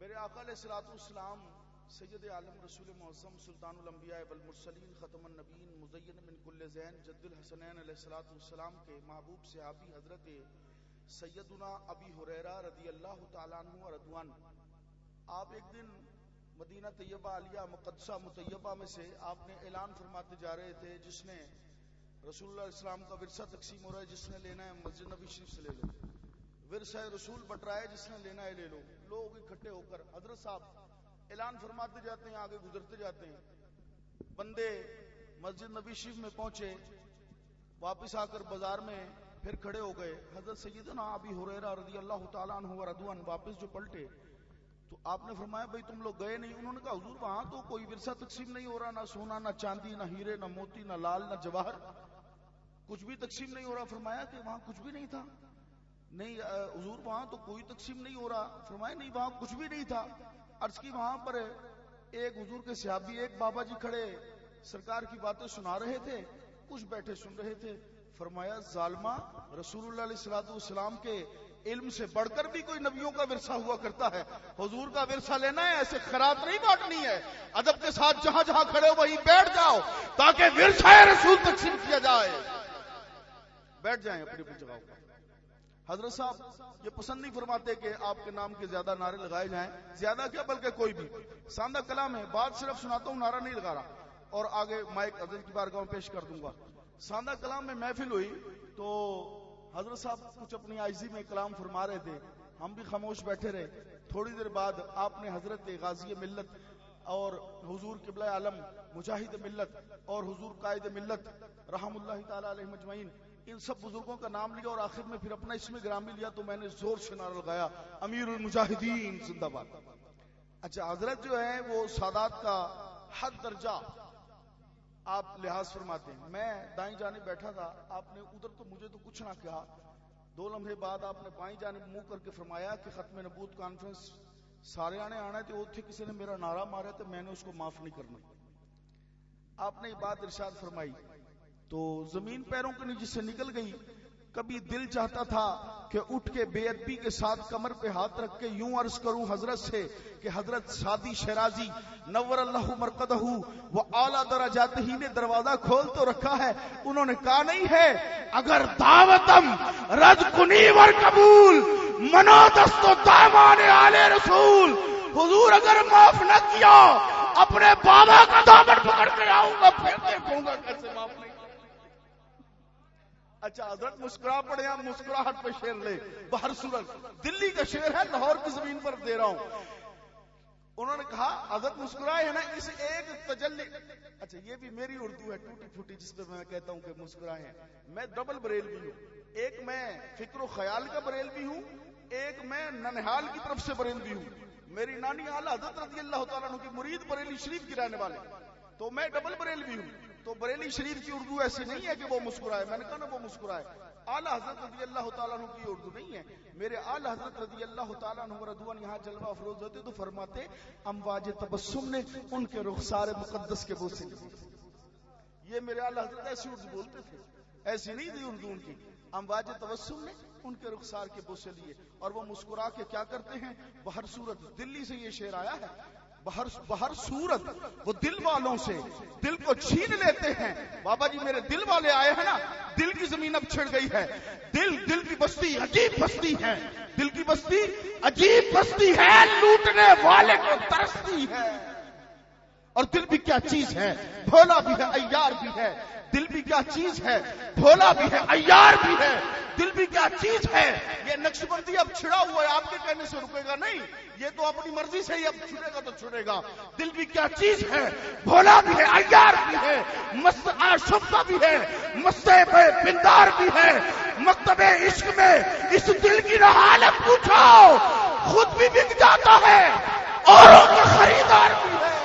میرے آقا علیہ الصلوۃ والسلام سید عالم رسول معظم سلطان الانبیاء والمرسلین ختم النبیین مزین من کل زین جد الحسنین علیہ الصلوۃ والسلام کے محبوب صحابی حضرت سیدنا ابی ہریرہ رضی اللہ تعالیٰ عنہ رضوان، آپ ایک دن مدینہ طیبہ عالیہ مقدسہ مطیبہ میں سے آپ نے اعلان فرماتے جا رہے تھے، جس نے رسول اللہ علیہ السلام کا ورثہ تقسیم ہو رہا ہے، جس نے لینا ہے مسجد نبی شریف سے لے لو، ورثہ رسول بٹ رہا ہے، جس نے لینا ہے لے لو۔ لوگ اکٹھے ہو کر حضرت صاحب اعلان فرماتے جاتے ہیں، آگے گزرتے جاتے ہیں۔ بندے مسجد نبی شریف میں پہنچے، واپس آ کر بازار میں پھر کھڑے ہو گئے۔ حضرت سیدنا ابی ہریرہ رضی اللہ تعالیٰ عنہ ورضوان واپس جو پلٹے تو آپ نے فرمایا بھائی تم لوگ گئے نہیں؟ انہوں نے کہا حضور وہاں تو کوئی ورثہ تقسیم نہیں ہو رہا، نہ سونا نہ چاندی نہ ہیرے نہ موتی نہ لال نہ جواہر، کچھ بھی تقسیم نہیں ہو رہا۔ فرمایا کہ وہاں کچھ بھی نہیں تھا؟ نہیں حضور وہاں تو کوئی تقسیم نہیں ہو رہا۔ فرمایا نہیں وہاں کچھ بھی نہیں تھا۔ عرض کی وہاں پر ایک حضور کے صحابی ایک بابا جی کھڑے سرکار کی باتیں سنا رہے تھے، کچھ بیٹھے سن رہے تھے۔ فرمایا ظالمہ، رسول اللہ علیہ الصلوۃ والسلام کے علم سے بڑھ کر بھی کوئی نبیوں کا ورثہ ہوا کرتا ہے، حضور کا ورثہ لینا ہے، ایسے خیرات نہیں بانٹنی ہے۔ ادب کے ساتھ جہاں جہاں کھڑے ہو وہیں بیٹھ جاؤ تاکہ ورثہ رسول تقسیم کیا جائے۔ بیٹھ جائیں اپنی اپنی جگہوں پر۔ حضرت صاحب یہ پسند نہیں فرماتے کہ آپ کے نام کے زیادہ نعرے لگائے جائیں، زیادہ کیا بلکہ کوئی بھی سادہ کلام ہے، بات صرف سناتا ہوں، نعرہ نہیں لگا رہا، اور آگے مائک حضرت کی بارگاہ میں پیش کر دوں گا۔ سادہ کلام میں محفل ہوئی تو حضرت صاحب کچھ اپنی عاجزی میں کلام فرما رہے تھے، ہم بھی خاموش بیٹھے رہے۔ تھوڑی دیر بعد آپ نے حضرت غازی ملت اور حضور قبلہ عالم مجاہد ملت اور حضور قائد ملت رحم اللہ تعالی علیہ مجمعین، ان سب بزرگوں کا نام لیا اور آخر میں پھر اپنا اسم گرامی لیا تو میں نے زور سے نعرہ لگایا امیر المجاہدین زندہ باد۔ اچھا حضرت جو ہے وہ سادات کا حد درجہ آپ لحاظ فرماتے ہیں۔ میں دائیں جانب بیٹھا تھا، آپ نے ادھر تو مجھے تو کچھ نہ کہا، 2 لمحے بعد آپ نے بائیں جانب منہ کر کے فرمایا کہ ختم نبوت کانفرنس سارے آنے آنا ہے، تو اتھے کسی نے میرا نعرہ مارا تو میں نے اس کو معاف نہیں کرنا۔ آپ نے یہ بات ارشاد فرمائی تو زمین پیروں کے نیچے سے نکل گئی۔ کبھی دل چاہتا تھا کہ اٹھ کے بے ادبی کے ساتھ کمر پہ ہاتھ رکھ کے یوں عرض کروں حضرت سے کہ حضرت سعدی شیرازی نور اللہ مرقدہ وہ اعلیٰ درجات ہی نے دروازہ کھول تو رکھا ہے، انہوں نے کہا نہیں ہے اگر دعوتم رد کنی ور قبول منو دست و دامان آل رسول، حضور اگر معاف نہ کیا اپنے بابا کا دامن پکڑ کے آؤں گا، پھر دیکھوں گا کیسے معاف نہیں۔ اچھا حضرت مسکرا پڑے، ہم مسکراہٹ پہ شعر لے، بہر صورت دلی کا شعر ہے، لاہور کی زمین پر دے رہا ہوں۔ انہوں نے کہا حضرت مسکرائے ہیں نا اس ایک تجلی، اچھا یہ بھی میری اردو ہے ٹوٹی پھوٹی جس پہ میں کہتا ہوں کہ مسکرائے ہیں۔ میں ڈبل بریلوی ہوں، ایک میں فکر و خیال کا بریلوی ہوں، ایک میں ننہال کی طرف سے بریلوی ہوں۔ میری نانی اعلیٰ حضرت رضی اللہ تعالیٰ عنہ کی مرید بریلی شریف کی رہنے والے، تو میں ڈبل بریلوی ہوں۔ تو بریلی شریف کی اردو ایسی نہیں ہے کہ وہ مسکرائے، میں نے کہا نا وہ مسکرائے۔ اعلیٰ حضرت رضی اللہ تعالیٰ عنہ کی اردو نہیں ہے، میرے اعلیٰ حضرت رضی اللہ تعالیٰ عنہ رضوان یہاں جلوہ افروز ہوتے تو فرماتے امواج تبسم نے ان کے رخسار مقدس کے بوسے لیے۔ یہ میرے اعلیٰ حضرت ایسی اردو بولتے تھے، ایسی نہیں تھی اردو ان کی۔ امواج تبسم نے ان کے رخسار کے بوسے لیے، اور وہ مسکرا کے کیا کرتے ہیں؟ بہر صورت دلی سے یہ شعر آیا ہے، بہر صورت وہ دل والوں سے دل کو چھین لیتے ہیں۔ بابا جی میرے دل والے آئے ہیں نا، دل کی زمین اب چھڑ گئی ہے، دل کی بستی عجیب بستی ہے، دل کی بستی عجیب بستی ہے، لوٹنے والے کو ترستی ہے۔ اور دل بھی کیا چیز ہے، بھولا بھی ہے عیار بھی ہے، دل بھی کیا چیز ہے، بھولا بھی ہے عیار بھی ہے، دل بھی کیا چیز ہے۔ یہ نقش بندی اب چھڑا ہوا ہے، آپ کے کہنے سے رکے گا نہیں، یہ تو اپنی مرضی سے ہی اب چھڑے گا تو چھڑے گا۔ دل بھی کیا چیز ہے، بھولا بھی ہے عیار بھی ہے، مست آشفتہ بھی ہے، مست بندار بھی ہے۔ مکتب عشق میں اس دل کی حالت پوچھو، خود بھی بک جاتا ہے اوروں کا خریدار بھی ہے،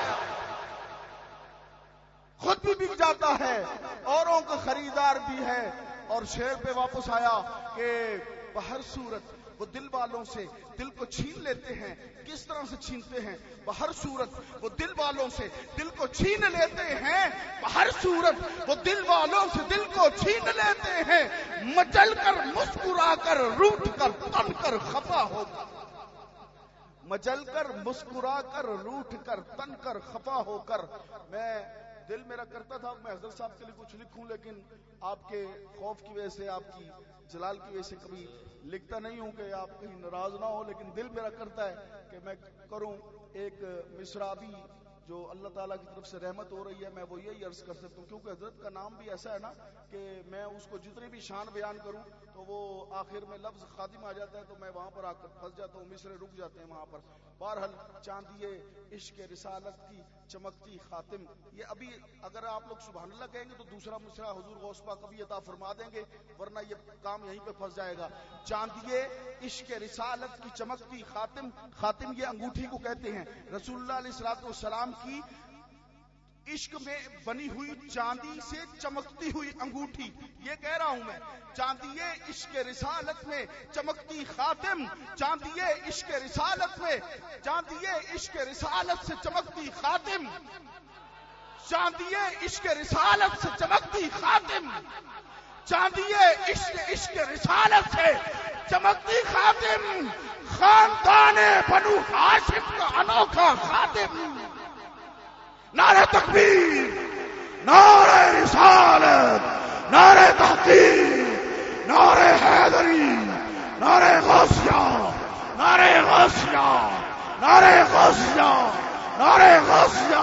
خود بھی بک جاتا ہے اوروں کا خریدار بھی ہے۔ اور شعر پہ واپس آیا کہ بہر صورت وہ دل والوں سے دل کو چھین لیتے ہیں۔ کس طرح سے چھینتے ہیں؟ بہر صورت وہ دل والوں سے دل کو چھین لیتے ہیں، بہر صورت وہ دل والوں سے دل کو چھین لیتے ہیں، مچل کر مسکرا کر روٹ کر تن کر خفا ہو کر مچل کر مسکرا کر روٹھ کر تن کر خفا ہو کر. میں دل میرا کرتا تھا میں حضرت صاحب کے لیے کچھ لکھوں، لیکن آپ کے خوف کی وجہ سے، آپ کی جلال کی وجہ سے کبھی لکھتا نہیں ہوں کہ آپ کہیں ناراض نہ ہو. لیکن دل میرا کرتا ہے کہ میں کروں ایک مصرع بھی جو اللہ تعالیٰ کی طرف سے رحمت ہو رہی ہے. میں وہ یہی عرض کر سکتا ہوں کیونکہ حضرت کا نام بھی ایسا ہے نا کہ میں اس کو جتنی بھی شان بیان کروں تو وہ آخر میں لفظ خادم آ جاتا ہے تو میں وہاں پر آ کر پھنس جاتا ہوں، مصرے رک جاتے ہیں وہاں پر. بہرحال چاندیے عشق رسالت کی چمکتی خاتم، یہ ابھی اگر آپ لوگ سبحان اللہ کہیں گے تو دوسرا مصرع حضور غوث پاک کبھی عطا فرما دیں گے، ورنہ یہ کام یہیں پہ پھنس جائے گا. چاندیے عشق رسالت کی چمکتی خاتم، خاتم یہ انگوٹھی کو کہتے ہیں. رسول اللہ علیہ الصلوۃ والسلام کی عشق میں بنی ہوئی چاندی سے چمکتی ہوئی انگوٹھی، یہ کہہ رہا ہوں میں. چاندیے عشق رسالت میں چمکتی خاتم، چاندیے عشق رسالت میں، چاندیے عشق رسالت سے چمکتی خاتم، چاندیے عشق رسالت سے چمکتی خاتم، چاندیے عشق رسالت سے چمکتی خاتم، خاندان بنو ہاشم کا انوکھا خاتم. نعرہ تکبیر، نعرہ رسالت، نعرہ تحقیق، نعرہ حیدری، نعرہ غوثیہ، نعرہ غوثیہ، نعرہ غوثیہ، نعرہ غوثیہ.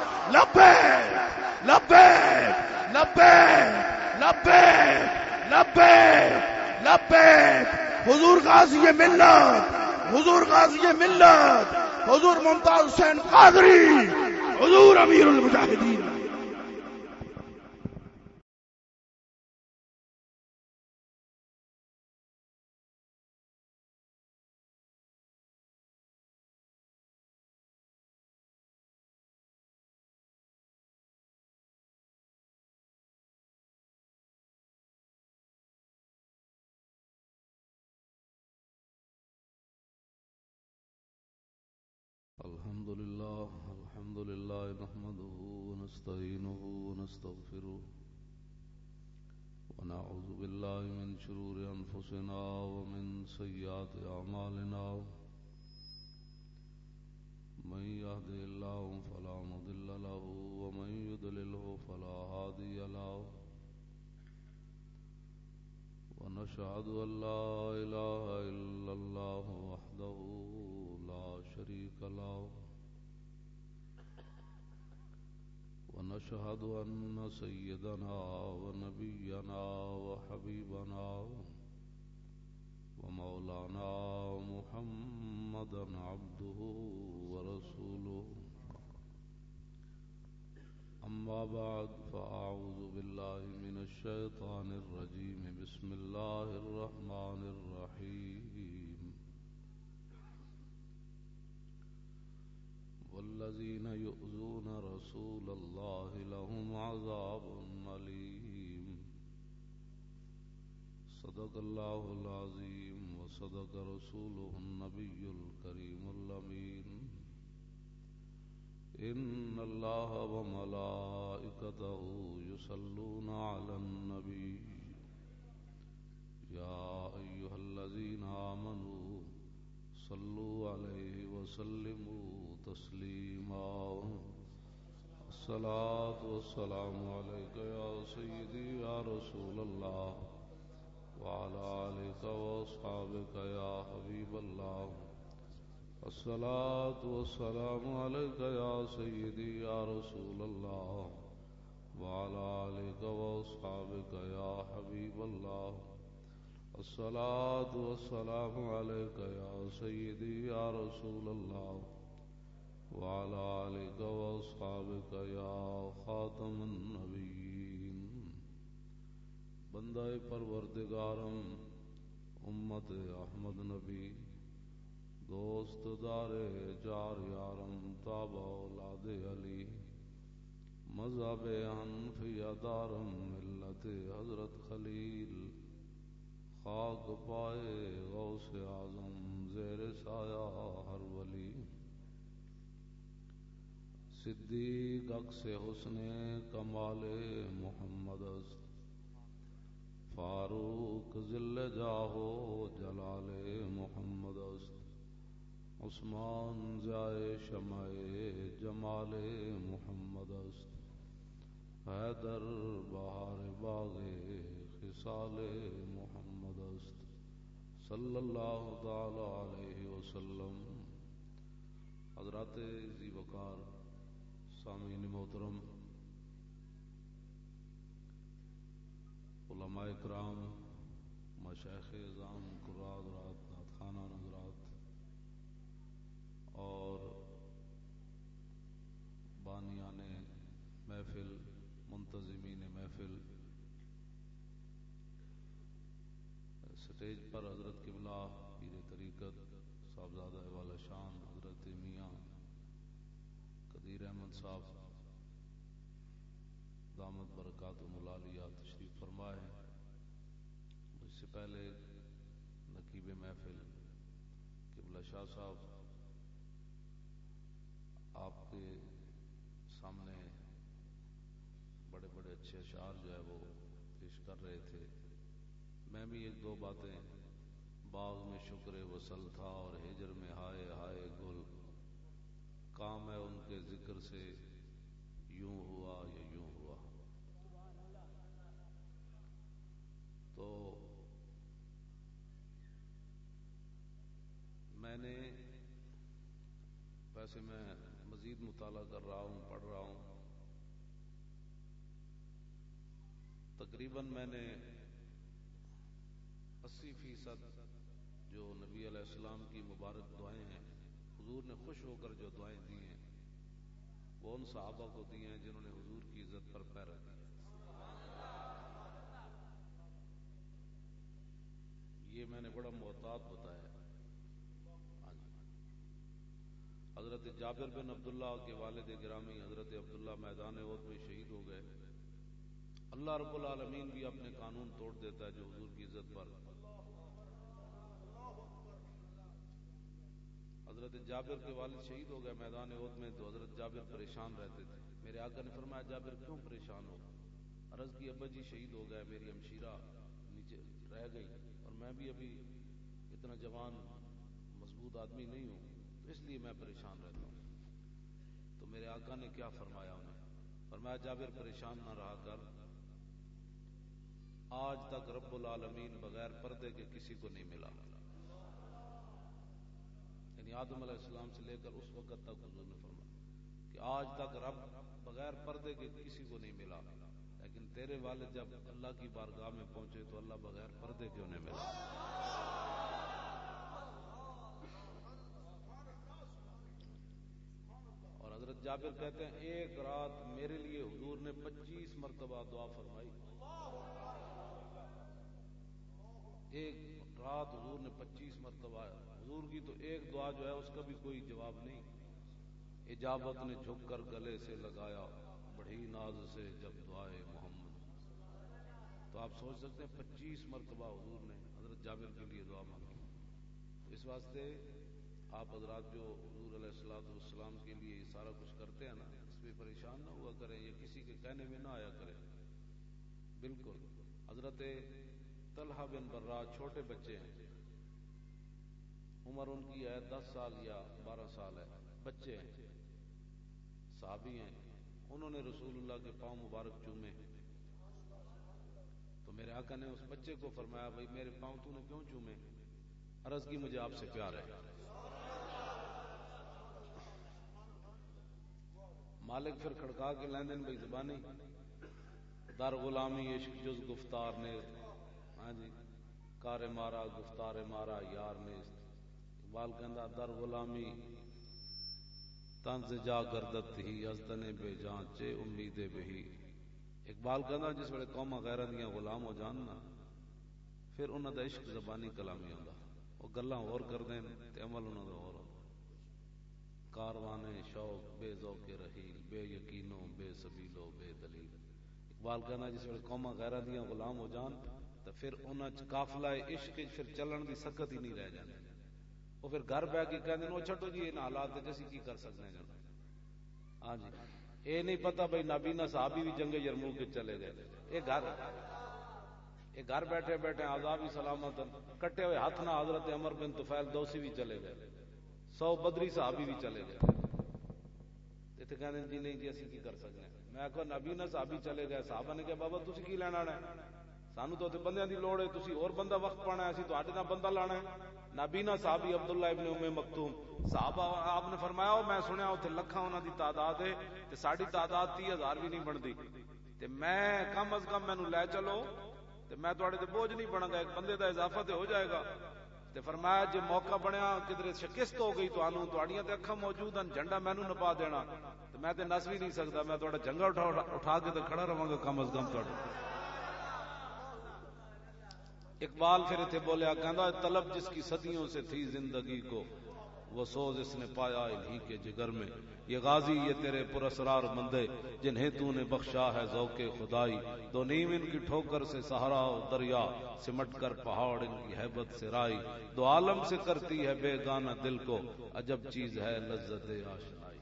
لبیک لبیک لبیک لبیک لبیک لبیک. حضور غازی ملت، حضور غازی ملت، حضور ممتاز حسین قادری، حضور امیر المجاہدین. الحمد لله نحمده ونستعينه ونستغفره ونعوذ بالله من شرور أنفسنا ومن سيئات أعمالنا. من يهده الله فلا مضل له ومن يضلله فلا هادي له. ونشهد أن لا إله إلا الله وحده لا شريك له. ونشهد أن سيدنا ونبينا وحبيبنا ومولانا محمدا عبده ورسوله. أما بعد فأعوذ بالله من الشيطان الرجيم. بسم الله الرحمن الرحيم. والذين يؤذون رسول الله لهم عذاب أليم. صدق الله العظيم وصدق رسوله النبي الكريم الأمين. إن الله وملائكته يصلون على النبي يا أيها الذين آمنوا صلوا عليه وسلموا تسليما. الصلاة والسلام عليك يا سيدي يا رسول الله وعلى آلك وأصحابك يا حبيب الله. الصلاة والسلام عليك يا سيدي يا رسول الله وعلى آلك وأصحابك يا حبيب الله. الصلاة والسلام عليك يا سيدي يا رسول الله وعلى آلك وأصحابك يا خاتم النبيين. بندہ پروردگارم امت احمد نبی، دوست دارے جار یارم تابع اولاد علی، مذہب حنفیہ دارم ملت حضرت خلیل، خاک پائے غوث اعظم زیر سایہ ہر ولی. صدیق عکس حسن کمال محمد است، فاروق ذل جاہ و جلال محمد است. عثمان ضیائے شمع جمال محمد است حیدر بہار باغ خصال محمد است صلی اللہ تعالی علیہ وسلم۔ حضرات ذی وقار سامعین محترم، علماء کرام، مشائخ اعظام، قراء حضرات، نعت خوانان حضرات اور بانیان محفل، منتظمین محفل، سٹیج پر حضرت قبلہ پیر طریقت صاحبزادہ والا شان حضرت میاں قدیر احمد صاحب دامت برکاتہم العالیہ تشریف فرمائے۔ مجھ سے پہلے نقیب محفل قبلہ شاہ صاحب آپ کے سامنے بڑے بڑے اچھے اشعار جو ہے وہ پیش کر رہے تھے۔ میں بھی ایک دو باتیں، باغ میں شکر وصل تھا اور ہجر میں ہائے ہائے گل، کام ہے ان کے ذکر سے یوں ہوا یا یوں ہوا۔ تو میں نے ویسے میں مزید مطالعہ کر رہا ہوں، پڑھ رہا ہوں، تقریباً میں نے 80% جو نبی علیہ السلام کی مبارک دعائیں ہیں، حضور نے خوش ہو کر جو دعائیں دی ہیں وہ ان صحابہ کو دی ہیں جنہوں نے حضور کی عزت پر پیر رکھی۔ یہ میں نے بڑا محتاط بتایا۔ حضرت جابر بن عبداللہ کے والد گرامی حضرت عبداللہ میدان احد میں شہید ہو گئے۔ اللہ رب العالمین بھی اپنے قانون توڑ دیتا ہے جو حضور کی عزت پر۔ حضرت جابر کے والد شہید ہو گئے میدان احد میں، تو حضرت جابر پریشان رہتے تھے۔ میرے آقا نے فرمایا جابر کیوں پریشان ہو؟ عرض کی ابا جی شہید ہو گئے، میری ہمشیرہ نیچے رہ گئی اور میں بھی ابھی اتنا جوان مضبوط آدمی نہیں ہوں، تو اس لیے میں پریشان رہتا ہوں۔ تو میرے آقا نے کیا فرمایا انہیں؟ فرمایا جابر پریشان نہ رہا کر، آج تک رب العالمین بغیر پردے کے کسی کو نہیں ملا۔ یعنی آدم علیہ السلام سے لے کر اس وقت تک حضور نے فرمایا کہ آج تک رب بغیر پردے کے کسی کو نہیں ملا، لیکن تیرے والد جب اللہ کی بارگاہ میں پہنچے تو اللہ بغیر پردے کے انہیں ملا۔ اور حضرت جابر کہتے ہیں ایک رات میرے لیے حضور نے 25 مرتبہ دعا فرمائی۔ ایک رات حضور نے 25 مرتبہ، حضور کی تو ایک دعا جو ہے اس کا بھی کوئی جواب نہیں۔ اجابت نے جھک کر گلے سے لگایا بڑھی ناز سے جب دعائے محمد۔ تو آپ سوچ سکتے ہیں 25 مرتبہ حضور نے حضرت جابر کے لیے دعا مانگی۔ اس واسطے آپ حضرات جو حضور علیہ السلام کے لیے یہ سارا کچھ کرتے ہیں نا، اس پہ پریشان نہ ہوا کریں، یہ کسی کے کہنے میں نہ آیا کریں۔ بالکل حضرت طلحہ بن برا چھوٹے بچے ہیں، عمر ان کی ہے 10 سال یا 12 سال ہے، بچے ہیں، صحابی ہیں، انہوں نے رسول اللہ کے پاؤں مبارک چومے۔ تو میرے آقا نے اس بچے کو فرمایا بھائی میرے پاؤں تو نے کیوں چومے؟ عرض کی مجھے آپ سے پیار ہے۔ مالک پھر کھڑکا کے لیندن بھائی زبانی در غلامی عشق جز گفتار نے، ہاں جی کار مارا گفتار مارا یار نے، اقبال کہندا در غلامی تنز جا گردت ہی از تنے بے جان چے امید بہی۔ اقبال کہندا جس ویلے قوماں غیراں دیاں غلام ہو جان نا، پھر انہاں دا عشق زبانی کلامی ہوندا، وہ گلاں اور کردے تے عمل انہاں دا اور ہوندا۔ کاروانے شوق بے ذوق رحیل، بے یقینو بے سبیلو بے دلیل۔ اقبال کہنا جس ویلے قوماں غیراں دیاں غلام ہو جان تو پھر انہاں چ قافلہ عشق پھر چلن دی سکت ہی نہیں رہ جاندی۔ وہ پھر گھر بیٹھ کے کہندے او چھڈو جی ان حالات تے اسی کی کر سکتے ہیں۔ ہاں جی اے نہیں پتہ بھائی نابینا صحابی بھی جنگ یرموک کے چلے گئے، اے گھر بیٹھے بیٹھے عذاب ہی سلامت کٹے ہوئے ہاتھ نہ حضرت عمر بن طفیل دوسی بھی چلے گئے، 100 بدری صحابی بھی چلے گئے تے کہندے جی نہیں جی اسی کی کر سکتے ہیں. میں کہا نبی نہ صحابی چلے گئے. صحابہ نے کہا بابا تسی کی لینا ہے سانو تو بندیاں دی لوڑ ہے تسی اور بندہ وقت پانا ہے اسی تواڈے نال بندہ لانا ہے. نابینا صحابی عبداللہ ابن ام مکتوم صحابہ آپ نے فرمایا میں سنیا اتنے لکھاں انہاں دی تعداد ہے تے ساڈی تعداد 30,000 بھی نہیں بنتی تے میں کم از کم مینوں لے چلو تے میں تواڈے تے بوجھ نہیں بنا گا ایک بندے دا اضافہ تے ہو جائے گا. تے فرمایا جے موقع بنیا کدھر شکست ہو گئی تانوں تواڈیاں تے اکھاں موجود ہیں جھنڈا مینوں نپا دینا تے میں تے نس بھی نہیں سکدا میں تواڈا جھنڈا اٹھا کے تے کھڑا رہواں گا کم از کم تواڈے. اقبال پھر اتنے بولیا کہندا طلب جس کی صدیوں سے تھی زندگی کو وہ سوز اس نے پایا انہی کے جگر میں. یہ غازی یہ تیرے پراسرار بندے جنہیں تو نے بخشا ہے ذوق خدائی. دو نیم ان کی ٹھوکر سے صحرا و دریا سمٹ کر پہاڑ ان کی ہیبت سے رائی. دو عالم سے کرتی ہے بے گانہ دل کو عجب چیز ہے لذت آشنائی.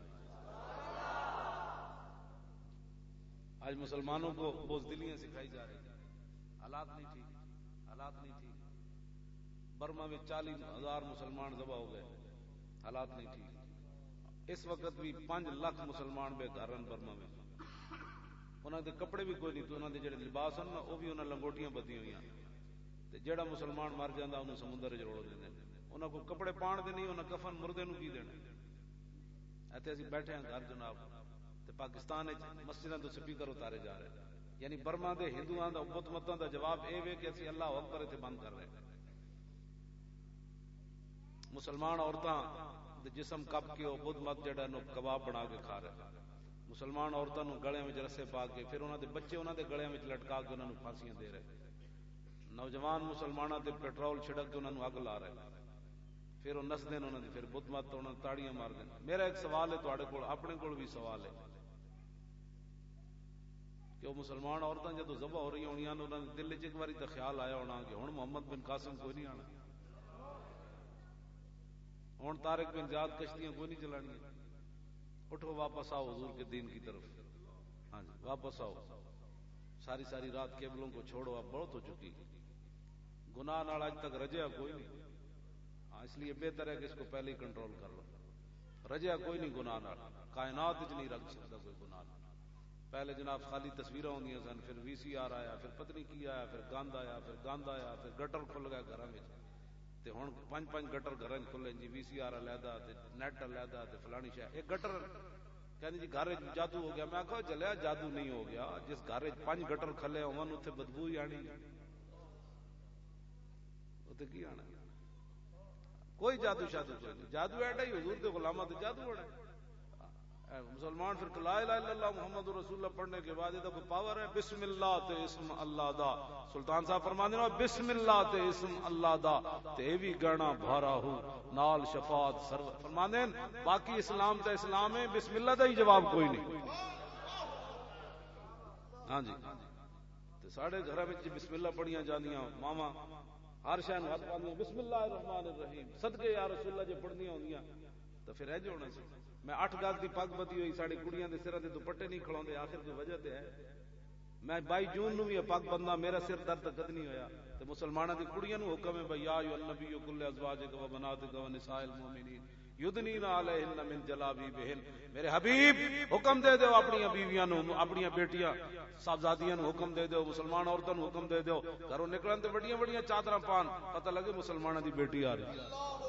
آج مسلمانوں کو بزدلیاں سکھائی جا رہی ہیں. حالات نہیں ٹھیک نہیں ٹھیک. برما میں 40,000 مسلمان ذبح ہو گئے. حالات نہیں ٹھیک. اس وقت بھی 5 لاکھ مسلمان بے گھر ہیں برما میں. انہاں دے کپڑے بھی کوئی نہیں تو انہاں دے جڑے لباس ہیں نا وہ بھی انہاں لنگوٹیاں بدی ہوئی ہیں تے جڑا مسلمان مر جاندا انہوں سمندر وچ روڑ دیندے. انہاں کو کپڑے پان دے نہیں انہاں کفن مردے نوں کی دینا. ایتھے اسی بیٹھے ہیں گھر جناب تے پاکستان وچ مسجداں تو سپیکر اتارے جا رہے ہیں. یعنی برما دے ہندوؤں دا بت متاں دا جواب اے وے کہ اسی اللہ اکبر تے بند کر رہے ہیں. مسلمان عورتاں دے جسم کپ کے او بت مت جڑا نو کباب بنا کے کھا رہے ہیں. مسلمان عورتاں نو گلے وچ رسے پا کے پھر انہاں دے بچے انہاں دے گلے وچ لٹکا کے انہاں نو پھانسیاں دے رہے. نوجوان مسلماناں تے پیٹرول چھڑک کے انہاں نو اگ لا رہے. پھر وہ نسدے انہاں دی پھر بت مت انہاں تاڑیاں مار دے. میرا ایک سوال ہے تواڈے کول اپنے کول بھی سوال ہے کہ وہ مسلمان عورتیں جدو ذبح ہو رہی ہونی انہوں نے دل چ ایک باری تو خیال آیا ہونا کہ ہن محمد بن قاسم کوئی نہیں آنا, ہن طارق بن زیاد کشتیاں کوئی نہیں چلانی. اٹھو واپس آؤ حضور کے دین کی طرف. ہاں جی واپس آؤ. ساری ساری رات کیبلوں کو چھوڑو, اب بہت ہو چکی. گناہ نال آج تک رجیا کوئی نہیں. ہاں اس لیے بہتر ہے کہ اس کو پہلے ہی کنٹرول کر لو. رجیا کوئی نہیں گناہ نال, کائنات وچ نہیں رکھ سکتا کوئی گناہ. پہلے جناب خالی تصویراں ہوندیاں سن, پھر وی سی آر آیا, پھر پتہ نہیں کی آیا, پھر گند آیا, پھر گند آیا, پھر گٹر کھل گیا گھراں وچ. تے ہن 5 گٹر گھراں وچ کھلے جی, وی سی آر علیحدہ تے نیٹ علیحدہ تے فلانی شے. ایک گٹر کہندے جی گھر وچ جادو ہو گیا. میں آکھا جلیا جادو نہیں ہو گیا, جس گھر وچ 5 گٹر کھلے ہون اوتھے بدبو ہی آنی, اوتھے کی آنا. کوئی جادو شادو کوئی نہیں. جادو ایڈا ہی حضور دے غلاماں تے جادو اڑا. مسلمان پھر لا الہ الا اللہ محمد رسول اللہ پڑھنے کے بعد یہ کوئی پاور ہے؟ بسم اللہ تے اسم اللہ دا. سلطان صاحب فرماندے نے بسم اللہ تے اسم اللہ دا تے بھی گانا بھارا ہو نال شفاعت سرور. فرماندے باقی اسلام تے اسلام ہے, بسم اللہ دا ہی جواب کوئی نہیں. ہاں جی تے ساڈے گھراں وچ بسم اللہ پڑھیاں جاندیاں, ماما ہر شے نوں ہاتھ پاندیاں بسم اللہ الرحمن الرحیم. صدقے یا رسول اللہ جے پڑھنیاں ہوندیاں تو پھر اج ہونا سی. میں 8 گز دی پگ بدی ہوئی, ساڈی کڑیاں دے سراں تے دوپٹے نہیں کھلوندے. آخر کوئی وجہ تے ہے؟ میں 22 جون نو بھی پگ بندہ, میرا سر درد کد نہیں ہویا. تے مسلماناں دی کڑیاں نو حکم ہے بھئی یا ایھا النبی کل ازواجک و بناتک و نساء المؤمنین یدنین علیہن من جلابیبہن. میرے حبیب حکم دے دیو اپنی بیویاں نو, اپنی بیٹیاں صاحبزادیاں نو حکم دے دیو, مسلمان عورتاں نو حکم دے دیو گھروں نکلن تے بڑیاں بڑیاں چادراں پان, پتہ لگے مسلماناں دی بیٹی آ رہی.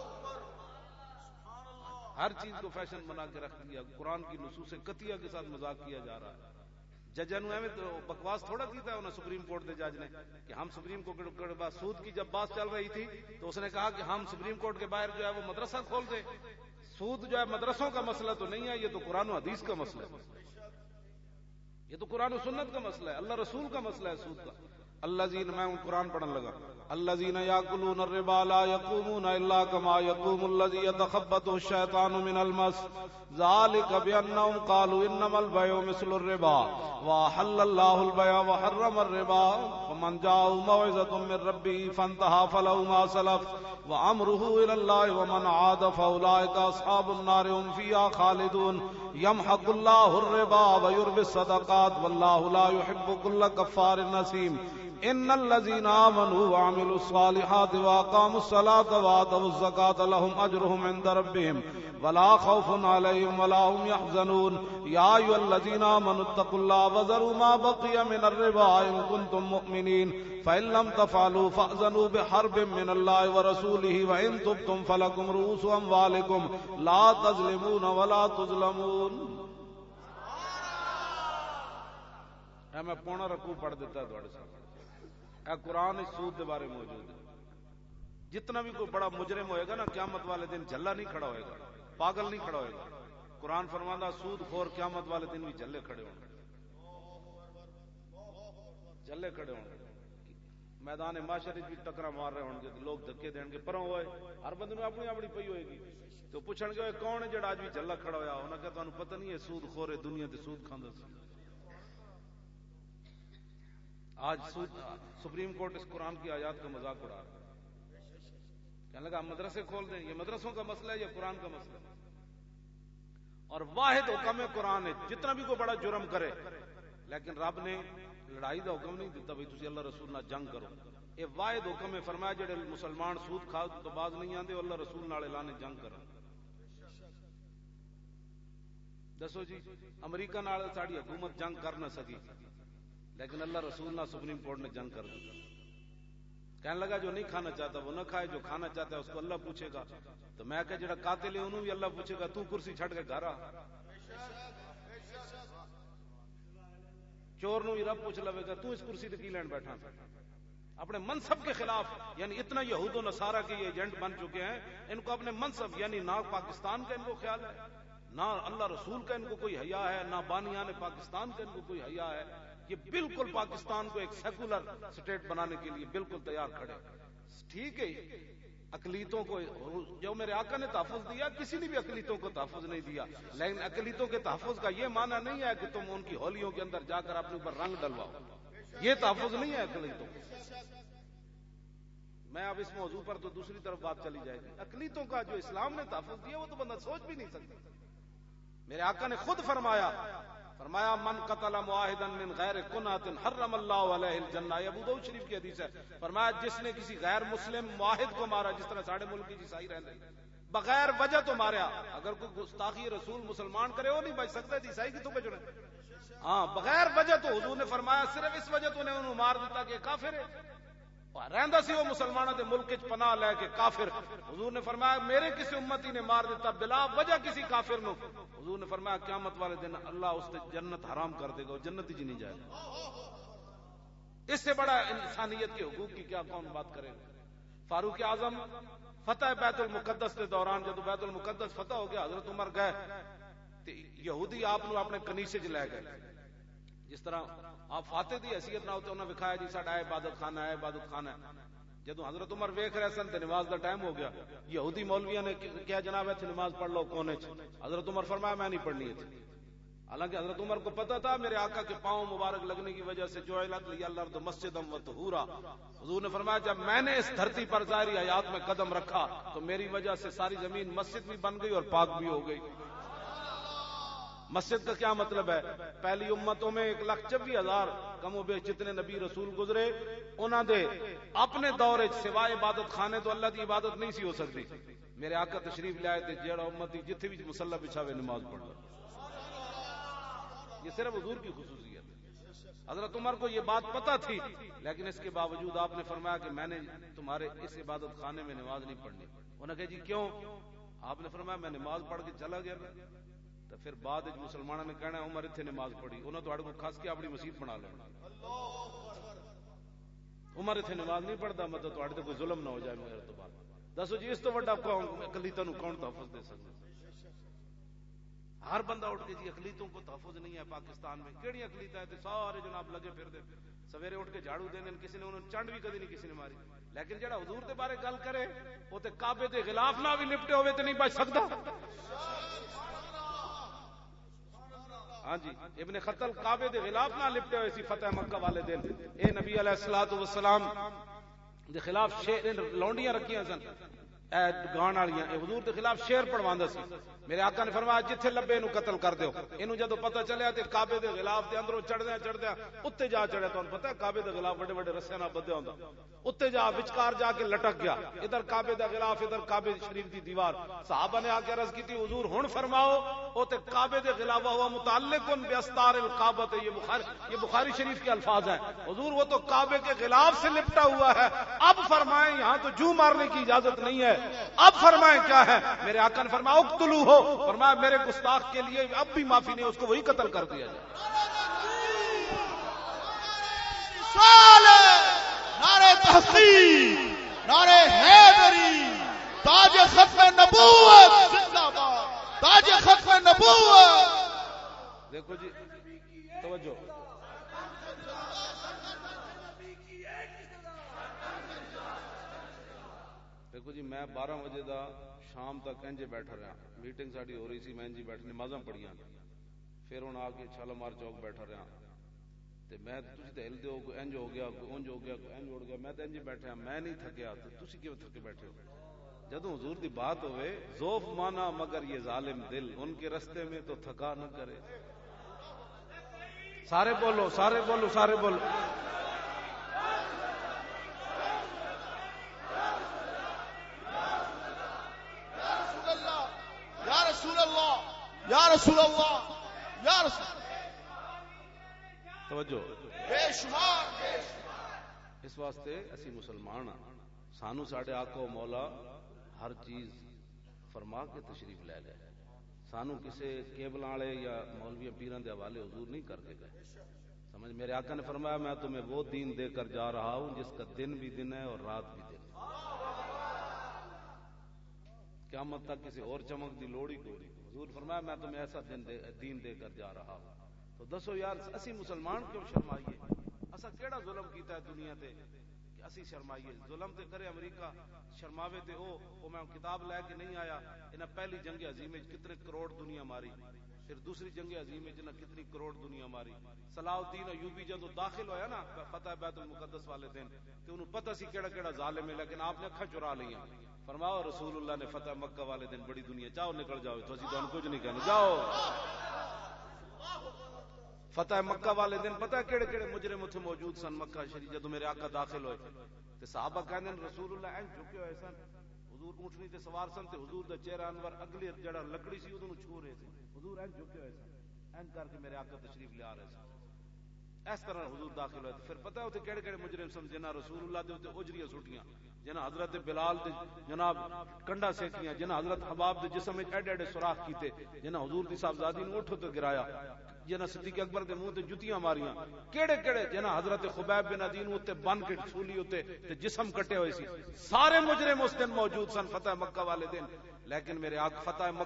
ہر چیز کو فیشن بنا کے رکھ دیا. قرآن کی نصوص قطعیہ کے ساتھ مذاق کیا جا رہا ہے. ججاں نو ایویں تو بکواس تھوڑا کیتا ہے انہوں سپریم کورٹ دے جج نے کہ ہم سپریم کورٹ کے بعد سود کی جب بات چل رہی تھی تو اس نے کہا کہ ہم سپریم کورٹ کے باہر جو ہے وہ مدرسہ کھول دیں. سود جو ہے مدرسوں کا مسئلہ تو نہیں ہے, یہ تو قرآن و حدیث کا مسئلہ ہے, یہ تو قرآن و سنت کا مسئلہ ہے, اللہ رسول کا مسئلہ ہے سود کا. الذین, میں قرآن پڑھن لگا, الذین یاکلون الربا لا یقومون الا کما یقوم الذی یتخبطہ الشیطان من المس ذلک بانہم قالوا انما البیع مثل الربا واحل اللہ البیع وحرم الربا فمن جاءہ موعظۃ من ربہ فانتہى فلہ ما سلف وامرہ الی اللہ ومن عاد فاولئک اصحاب النار هم فیہا خالدون یمحق اللہ الربا ویربی الصدقات واللہ لا یحب کل کفار نسیم. ان الذين آمنوا وعملوا الصالحات واقاموا الصلاة وآتوا الزكاة لهم اجرهم عند ربهم ولا خوف عليهم ولا هم يحزنون يا ايها الذين آمنوا اتقوا الله وذروا ما بقي من الربا ان كنتم مؤمنين فإن لم تفعلوا فأذنوا بحرب من الله ورسوله وإن تبتم فلكم رؤوس أموالكم لا تظلمون ولا تظلمون. میں پونا رکوع پڑھ دیتا ہے تھوڑے ساتھ. اے قرآن اس سود کے بارے موجود ہے. جتنا بھی کوئی بڑا مجرم ہوئے گا نا قیامت والے دن جھلا نہیں کھڑا ہوئے گا, پاگل نہیں کھڑا ہوئے گا. قرآن فرماتا سود خور قیامت والے دن بھی جھلے کھڑے ہوں گے, جھلے کھڑے ہوں گے. میدان معاشرے بھی ٹکرا مار رہے ہوں گے, لوگ دھکے دیں گے پروں ہوئے, ہر بندے نے اپنی اپنی پئی ہوئے گی. تو پوچھن گے کون ہے جڑا آج بھی جھلا کھڑا ہویا؟ انہاں کہ تانوں پتہ نہیں ہے سود خور ہے, دنیا تے سود کھاندا سی. آج سپریم کورٹ اس قرآن کی آیات کا مذاق اڑا رہا ہے. کہنے لگا مدرسے کھول دیں, یہ مدرسوں کا مسئلہ ہے یا قرآن کا مسئلہ ہے؟ اور واحد حکم قرآن ہے جتنا بھی کوئی بڑا جرم کرے, لیکن رب نے لڑائی دا حکم نہیں دیتا بھئی تسی اللہ رسول نال جنگ کرو. یہ واحد حکم ہے, فرمایا جڑے مسلمان سود کھا تو باز نہیں آندے اللہ رسول نال اعلان جنگ کرو. دسو جی امریکہ نال ساڈی حکومت جنگ کر نہ سکی, لیکن اللہ رسول نال سپریم کورٹ نے جنگ کر دی. کہنے لگا جو نہیں کھانا چاہتا وہ نہ کھائے, جو کھانا چاہتا ہے اس کو اللہ پوچھے گا. تو میں کہ جڑا قاتل ہے انہوں بھی اللہ پوچھے گا تو کرسی چھڑ کے گھر آ. چور نو بھی رب پوچھ لوے گا تو اس کرسی تے کی لین بیٹھا اپنے منصب کے خلاف. یعنی اتنا یہود و نصارہ کے یہ ایجنٹ بن چکے ہیں, ان کو اپنے منصب یعنی نہ پاکستان کا ان کو خیال ہے, نہ اللہ رسول کا ان کو کوئی حیا ہے, نہ بانیان پاکستان کا ان کو کوئی حیا ہے. یہ بالکل پاکستان کو ایک سیکولر سٹیٹ بنانے کے لیے بالکل تیار کھڑے. ٹھیک ہے, اقلیتوں کو جو میرے آقا نے تحفظ دیا, کسی نے بھی اقلیتوں کو تحفظ نہیں دیا, لیکن اقلیتوں کے تحفظ کا یہ معنی نہیں ہے کہ تم ان کی ہولیوں کے اندر جا کر اپنے اوپر رنگ ڈلواؤ. یہ تحفظ نہیں ہے اقلیتوں کو. میں اب اس موضوع پر تو دوسری طرف بات چلی جائے گی. اقلیتوں کا جو اسلام نے تحفظ دیا وہ تو بندہ سوچ بھی نہیں سکتا. میرے آقا نے خود فرمایا من قتل معاہدا من غیر کنات حرم اللہ علیہ الجنہ. یہ ابو داؤد شریف کی حدیث ہے. فرمایا جس نے کسی غیر مسلم معاہد کو مارا, جس طرح ساڑھے ملک کی عیسائی رہنے بغیر وجہ تو ماریا. اگر کوئی گستاخی رسول مسلمان کرے وہ نہیں بچ سکتا, عیسائی کی تو بچنا. ہاں بغیر وجہ تو حضور نے فرمایا صرف اس وجہ تو نے انہوں مار دیتا کہ کافر ہے, رہندا سی وہ مسلمانوں دے ملک وچ پناہ لے کے کافر. حضور نے فرمایا میرے کسی امتی نے مار دیتا بلا وجہ کسی کافر نو, حضور نے فرمایا قیامت والے دن اللہ اس تے جنت حرام کر دے گا, وہ جنت ہی نہیں جائے گا. اس سے بڑا انسانیت کے حقوق کی کیا کون بات کرے گا. فاروق اعظم فتح بیت المقدس کے دوران جب بیت المقدس فتح ہو گیا, حضرت عمر گئے تے یہودی آپ نو اپنے کنیسے چ لے گئے. جس طرح آپ فاتح دی حیثیت نہ ہوتے انہوں نے دکھایا جی ساڈا عبادت خانہ ہے, عبادت خانہ ہے. جدو حضرت عمر ویکھ رہے سن تے نماز دا ٹائم ہو گیا, یہودی مولویاں نے کیا جناب ایتھے نماز پڑھ لو کونے چ. حضرت عمر فرمایا میں نہیں پڑھنی ہے. حالانکہ حضرت عمر کو پتا تھا میرے آقا کے پاؤں مبارک لگنے کی وجہ سے جعلت لی الارض مسجدا وطہورا. حضور نے فرمایا جب میں نے اس دھرتی پر ظاہری حیات میں قدم رکھا تو میری وجہ سے ساری زمین مسجد بھی بن گئی اور پاک بھی ہو گئی. مسجد کا کیا مطلب ہے؟ پہلی امتوں میں 1,24,000 کم و بیش جتنے نبی رسول گزرے, انہاں دے اپنے دور سوائے عبادت خانے تو اللہ کی عبادت نہیں سی ہو سکتی. میرے آقا تشریف لے آئے تھے, جیڑا امتی جتھے بھی مصلی بچھاوے نماز پڑھ لو. یہ صرف حضور کی خصوصیت ہے. حضرت عمر کو یہ بات پتہ تھی, لیکن اس کے باوجود آپ نے فرمایا کہ میں نے تمہارے اس عبادت خانے میں نماز نہیں پڑھنی. انہوں نے کہا جی کیوں؟ آپ نے فرمایا میں نماز پڑھ کے چلا گیا تو پھر بعد مسلمانوں نے کہنا عمر اتنے نماز پڑھی, انہوں نے تہاڈے کو کھس کے اپنی مسجد بنا لینا. عمر اتنے نماز نہیں پڑھتا مطلب تہاڈے تے کوئی ظلم نہ ہو جائے میرے تو بعد. دسو جی اس تو بڑا اقلیتوں کو کون تحفظ دے سکتا؟ ہر بندہ اٹھ کے جی اقلیتوں کو تحفظ نہیں ہے پاکستان میں. کیڑی اقلیت ہے؟ سارے جناب لگے پھر دے سویرے اٹھ کے جھاڑو دینے, کسی نے انہوں چنڈ بھی کدی نہیں کسی نے ماری. لیکن جڑا حضور دے بارے گل کرے وہ تے کعبے دے غلاف نہ بھی لپٹے ہوئے تے نہیں بچ سکتا. ہاں جی ابن خطل کعبے دے غلاف نہ لپٹے ہوئے سی فتح مکہ والے دن. اے نبی علیہ الصلوۃ والسلام دے خلاف لونڈیاں رکھیاں سن گان والیاں, حضور دے خلاف شعر پڑھواندا سی. میرے آقا نے فرمایا جتھے لبے انہوں قتل کر دیو. انہوں جدو پتہ چلیا تے کعبے دے غلاف دے اندروں چڑھدیا اتنے جا چڑھیا. تو پتہ ہے کعبے دے غلاف بڑے بڑے رسے نال بدھیا ہوندا, اتنے جا وچکار جا کے لٹک گیا. ادھر کعبے دا غلاف ادھر کعبے شریف دی دیوار. صحابہ نے آ کے عرض کی تھی حضور ہن فرماؤ او تے کعبے دے غلاف ہوا متعلق باستار الکعبہ. یہ بخاری شریف کے الفاظ ہیں. حضور وہ تو کعبے کے غلاف سے لپٹا ہوا ہے. اب فرمائیں یہاں تو جو مارنے کی اجازت نہیں ہے, اب فرمائیں کیا ہے. میرے آقا نے فرمایا اقتلوہ ہو, فرمایا میرے گستاخ کے لیے اب بھی معافی نہیں, اس کو وہی قتل کر دیا جائے. نعرہ تحقیق, نعرہ حیدری, تاج ختم نبوت زندہ باد, تاج ختم نبوت. دیکھو جی توجہ, دیکھو جی میں 12 بجے دا شام تک انجے بیٹھا رہا. میٹنگ ساڈی ہو رہی سی, میں انجی بیٹھنے نمازاں پڑھیاں, پھر ہن آ کے شالمار چوک بیٹھا رہا. تے میں تسی تے ہل دیو کوئی انج ہو گیا, کوئی انج ہو گیا, کوئی انج اڑ گیا. میں تے انجے بیٹھا, میں نہیں تھکیا. تے تسی کیوں تھکے بیٹھے ہو؟ جدوں حضور دی بات ہوئے ذوف مانا مگر یہ ظالم دل, ان کے رستے میں تو تھکا نہ کرے. سارے بولو, سارے بولو, سارے بولو. یا رسول اللہ, یا رسول اللہ, یا رسول توجہ. بے شمار اس واسطے اسی مسلمان ہاں, سانو ساڈے آقا و مولا ہر چیز فرما کے تشریف لے گئے. سانو کسے کیبل والے یا مولوی پیران دے حوالے حضور نہیں کر کے گئے. سمجھ, میرے آقا نے فرمایا میں تمہیں وہ دین دے کر جا رہا ہوں جس کا دن بھی دن ہے اور رات بھی دن. قیامت تک کسی اور چمک دی لوڑ ہی کوئی نہیں. حضور فرمایا میں تمہیں ایسا دین دے کر جا رہا ہوں. تو دسو یار اسی مسلمان کیوں شرمائیے؟ اسا کیڑا ظلم کیتا ہے دنیا تے کہ اسی شرمائیے؟ ظلم تے کرے امریکہ, شرماوے تے او میں کتاب لے کے نہیں آیا. انہاں پہلی جنگ عظیم وچ کتنے کروڑ دنیا ماری, پھر دوسری جنگ عظیم وچ انہاں کتنی کروڑ دنیا ماری. صلاح الدین ایوبی جدوں داخل ہویا نا فتح بیت المقدس والے دن, تے انہوں پتہ سی کیڑا کیڑا ظالم ہے, لیکن آپ نے اکھاں چرا لیاں. فرماؤ رسول اللہ نے فتح مکہ والے دن بڑی دنیا, جاؤ نکل جاؤ, تو اسی تانوں کچھ نہیں کہنا, جاؤ. فتح مکہ والے دن پتہ ہے کیڑے کیڑے مجرم اتنے موجود سن مکہ شریف جدوں میرے آقا داخل ہوئے. تے صحابہ کہندے رسول اللہ این جھکے ہوئے سن, حضور اونٹنی تے سوار سن, تے حضور دا چہرہ انور اگلی جڑا لکڑی سی اودوں چھو رہے تھے. حضور این جھکے ہوئے سن, این کر کے میرے آقا تشریف لے آ رہے سن. اس طرح حضور داخل ہوئے. پھر پتہ ہے اوتھے کیڑے کیڑے مجرم سن جنہاں رسول اللہ دے اوتے اجریاں سٹیاں, جنہاں حضرت بلال دے جناب کنڈا سیکیاں, جنہاں حضرت حباب دے جسم وچ ایڈے ایڈے سوراخ کیتے, جنہاں حضور دی صاحبزادی نوں اٹھو تے گرایا, جنہاں صدیق اکبر دے منہ تے جتیاں ماریاں, کیڑے کیڑے جنہاں حضرت خبیب بن عدی نوں تے بن کے سولی اوتے تے جسم کٹے ہوئے سی. سارے مجرم اس دن موجود سن فتح مکہ والے دن. لیکن میرے آقا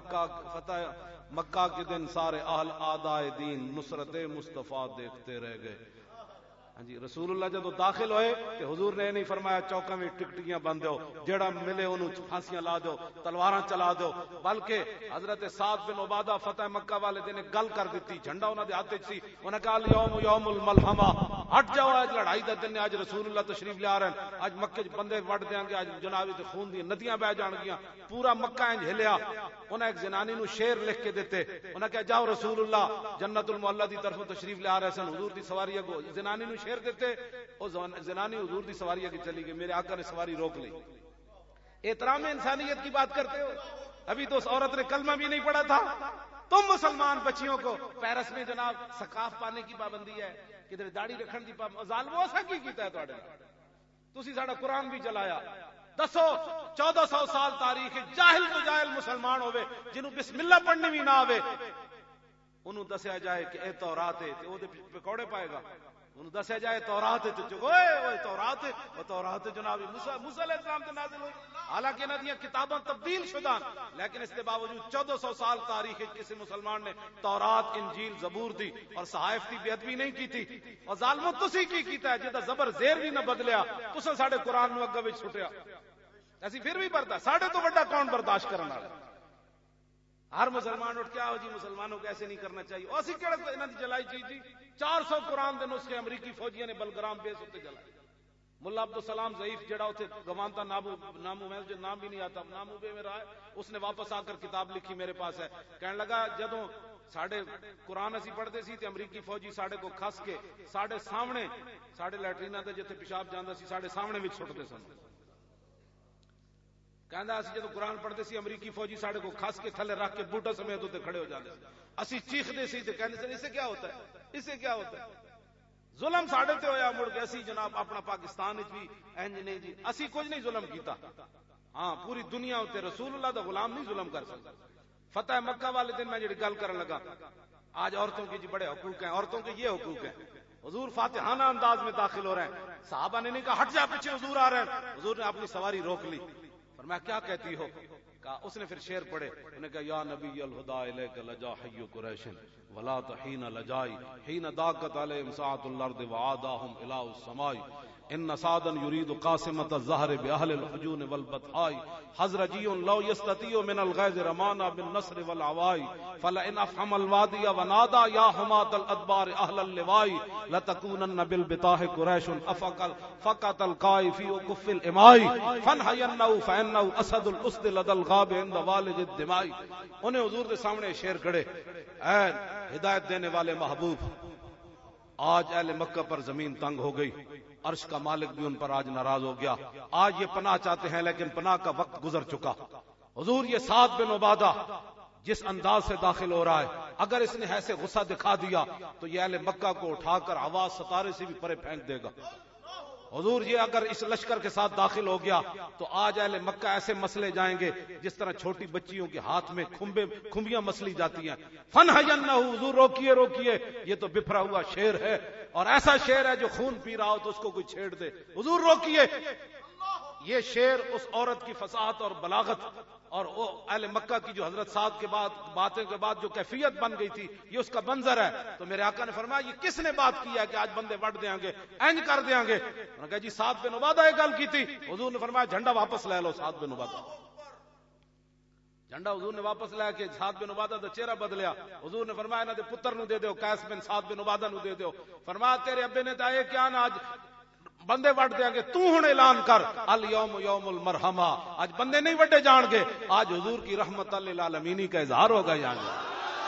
فتح مکہ کے دن سارے اہل اعدائے دین نصرت مصطفیٰ دیکھتے رہ گئے. ہاں جی, رسول اللہ جدو داخل ہوئے تے حضور نے نہیں فرمایا چوکاں میں ٹکٹیاں بند دو, جیڑا ملے انہوں پھانسیاں لا دو, تلواراں چلا دو, بلکہ حضرت سعد بن عبادہ فتح مکہ والے دن گل کر دیتی, جھنڈا انہاں دے ہاتھ وچ سی, انہاں کہا یوم یوم الملحمہ, ہٹ جاؤ, اج لڑائی دا دن ہے, اج رسول اللہ تشریف لے آ رہے ہیں, اج مکے وچ بندے وڈ دیاں گے, اج جناب تے خون دی ندیاں بہ جان گیاں. پورا مکہ انج ہلیا. انہاں ایک زنانی نو شعر لکھ کے دیتے, انہاں کہا جاؤ رسول اللہ جنت المعلا دی طرف تشریف لے آ رہے سن, حضور دی سواری اگو زنانی نو شعر دیتے, او زنانی حضور دی سواری اگے چلی گئی. میرے آقا نے سواری روک لی. احترام انسانیت کی بات کرتے ہو, ابھی تو اس عورت نے کلمہ بھی نہیں پڑھا تھا. تم مسلمان بچیوں کو پیرس میں جناب سکاف پانے کی پابندی ہے, کدھر داڑھی رکھن دی پابندی, ظالمو اسا کی کیتا ہے تواڈے نال؟ تسی ساڈا قرآن بھی چلایا. دسو 1400 سال تاریخ, جاہل تو جاہل مسلمان ہوئے جنہوں بسم اللہ پڑھنی بھی نہ آوے, انہوں دسیا جائے کہ اے تورات ہے, تے او دے پکوڑے پائے گا. انہوں دسیا جائے تورات ہے, تو اوئے تورات ہے, وہ تورات جناب موسیٰ علیہ السلام تے نازل ہوئی. حالانکہ انہاں دیاں کتاباں تبدیل شدہ, لیکن اس کے باوجود 1400 سال تاریخ کسی مسلمان نے تورات, انجیل, زبور دی اور صحائف دی بے ادبی نہیں کی تھی. اور ظالمو تسی کی کیتا ہے جدا زبر زیر بھی نہ بدلیا, تساں ساڈے قرآن نو اگے وچ سٹیا. اسی پھر بھی پڑھتا, ساڈے تو بڑا کون برداشت کرن والا؟ ہر مسلمان اٹھ کے آؤ جی مسلمانوں کو ایسے نہیں کرنا چاہیے. اسی کہڑا انہاں دی جلائی چیز جی 400 قرآن دے نسخے امریکی فوجیاں نے بلگرام بیس تے جلائے. ملا عبدالسلام ضعیف جڑا اتنے گوانتا نامو میں جو نام بھی نہیں آتا نامو بے میں رہا ہے، اس نے واپس آ کر کتاب لکھی میرے پاس ہے، کہنے لگا جدوں ساڑھے قرآن اسی پڑھتے سی تے امریکی فوجی ساڑھے کو کھس کے ساڑھے سامنے ساڑھے لیٹرینہ تے جتے پیشاب جاندا سی ساڑھے سامنے وچ سٹتے سن، کہندا اسی جدوں قرآن پڑھتے سی امریکی فوجی ساڑھے کو کھس کے تھلے رکھ کے بوٹا سمیت تے کھڑے ہو جاندے اسی چیخدے سی تے کہندے سن اسے کیا ہوتا ہے، اسے کیا ہوتا ہے، ظلم ساڑھے تے ہویا مڑ کے اسی جناب اپنا پاکستان وچ بھی انج نہیں جی اسی کچھ نہیں ظلم کیتا، ہاں پوری دنیا تے رسول اللہ دا غلام نہیں ظلم کر سکتا۔ فتح مکہ والے دن میں جڑی گل کرن لگا، آج عورتوں کے جی بڑے حقوق ہیں، عورتوں کے یہ حقوق ہیں، حضور فاتحانہ انداز میں داخل ہو رہے ہیں، صحابہ نے نہیں کہا ہٹ جا پیچھے حضور آ رہے ہیں، حضور نے اپنی سواری روک لی، فرمایا کیا کہتی ہو، کہا اس نے پھر شعر پڑھے، انہوں نے کہا یا نبی الہدا الیک لجا حی قریش ولا تحین لجائی حین ضاقت علیہم ساعۃ الارض وعاداہم الہ السماء ان سعدا یرید قاسمۃ الزہر باہل الحجون والبطحاء حضرجی لو یستطیع من الغیظ رمانا بالنصر والعواء فلئن افحم الوادی ونادى یا حماة الادبار اہل اللواء لتکونن بالبطاح قریش فقط القائی فی کف الاماء فانحینہ فانہ اسد الاسد لدى الغاب عند والج الدماء۔ انہیں حضور کے سامنے شعر کھڑے، اے ہدایت دینے والے محبوب، آج اہل مکہ پر زمین تنگ ہو گئی، عرش کا مالک بھی ان پر آج ناراض ہو گیا، آج یہ پناہ چاہتے ہیں لیکن پناہ کا وقت گزر چکا۔ حضور یہ سعد بن عبادہ جس انداز سے داخل ہو رہا ہے، اگر اس نے ایسے غصہ دکھا دیا تو یہ اہل مکہ کو اٹھا کر آواز ستارے سے بھی پرے پھینک دے گا۔ حضور یہ اگر اس لشکر کے ساتھ داخل ہو گیا تو آج اہل مکہ ایسے مسلے جائیں گے جس طرح چھوٹی بچیوں کے ہاتھ میں کھمبیاں مسلی جاتی ہیں۔ فنحینہ، حضور روکیے روکیے، یہ تو بفرا ہوا شعر ہے، اور ایسا شعر ہے جو خون پی رہا ہو تو اس کو کوئی چھیڑ دے، حضور روکیے۔ یہ شعر اس عورت کی فصاحت اور بلاغت اور اہل مکہ کی جو حضرت سعد کے بعد باتیں کے بعد جو کیفیت بن گئی تھی، یہ اس کا منظر ہے۔ تو میرے آقا نے فرمایا یہ کس نے بات کی ہے کہ آج بندے وٹ دیں گے، اینج کر دیں گے؟ انہوں نے کہا جی سعد بن عبادہ یہ گل کی تھی۔ حضور نے فرمایا جھنڈا واپس لے لو سعد بن عبادہ۔ جھنڈا حضور نے واپس لے کے سعد بن عبادہ دا چہرہ بدلیا۔ حضور نے فرمایا انہاں دے پتر نو دے دیو، قیس بن سعد بن عبادہ نو دے دیو۔ فرمایا تیرے ابے نے تو یہ کیا نا آج بندے وڈ دیں گے، تو ہن اعلان کر الیوم یوم المرحمہ، آج بندے نہیں وڈے جان گے، آج حضور کی رحمت للعالمین کا اظہار ہوگا یہاں۔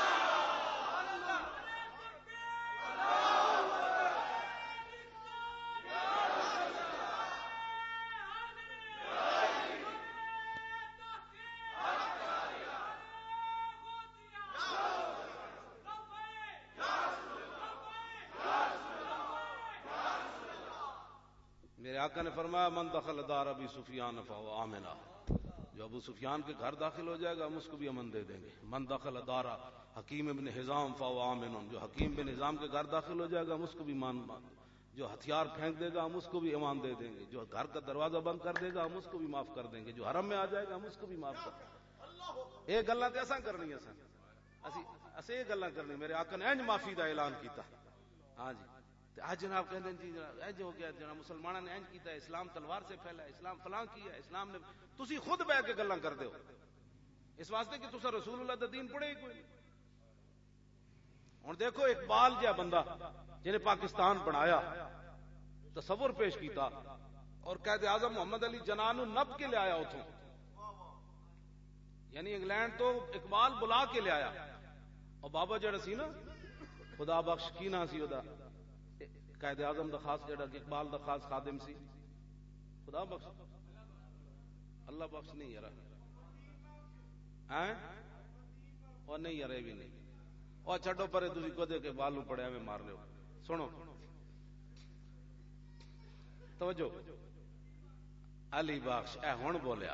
میرے آقا نے فرمایا من دخل دار ابی سفیان فهو آمنا، جو ابو سفیان کے گھر داخل ہو جائے گا ہم اس کو بھی امن دے دیں گے۔ من دخل دار حکیم ابن حزام فهو آمن، جو حکیم بن حزام کے گھر داخل ہو جائے گا ہم اس کو بھی مان، جو ہتھیار پھینک دے گا ہم اس کو بھی امان دے دیں گے، جو گھر کا دروازہ بند کر دے گا ہم اس کو بھی معاف کر دیں گے، جو حرم میں آ جائے گا ہم اس کو بھی معاف کر دیں گے۔ یہ گلاں تے اساں کرنی ہے، اسی یہ گلاں کرنی۔ میرے آقا نے انج معافی دا اعلان کیتا، ہاں جی۔ آج جناب کہتے ہیں جی جناب انج ہو گیا، جناب مسلمانوں نے انج کیتا ہے، اسلام تلوار سے پھیلا ہے، اسلام فلاں کیا ہے، اسلام نے، تسی خود بیٹھ کے گلاں کر دیو اس واسطے کہ تسا رسول اللہ دا دین پڑھے ہی کوئی نہیں۔ ہن دیکھو اقبال جہا بندہ جنہیں پاکستان بنایا، تصور پیش کیتا، اور قائد اعظم محمد علی جناح نو نب کے لے آیا اتوں، یعنی انگلینڈ تو اقبال بلا کے لے آیا، اور بابا جڑا سی نا خدا بخش کی نا سی دا قائد اعظم دا خاص جڑا اقبال دا خاص خادم سی، خدا بخش اللہ بخش نہیں یار، اور نہیں یار بھی نہیں، اور چھڈو پرے تسی کدے کے بالو پڑیا میں مار لیو۔ سنو توجہ، علی بخش اے ہن بولیا،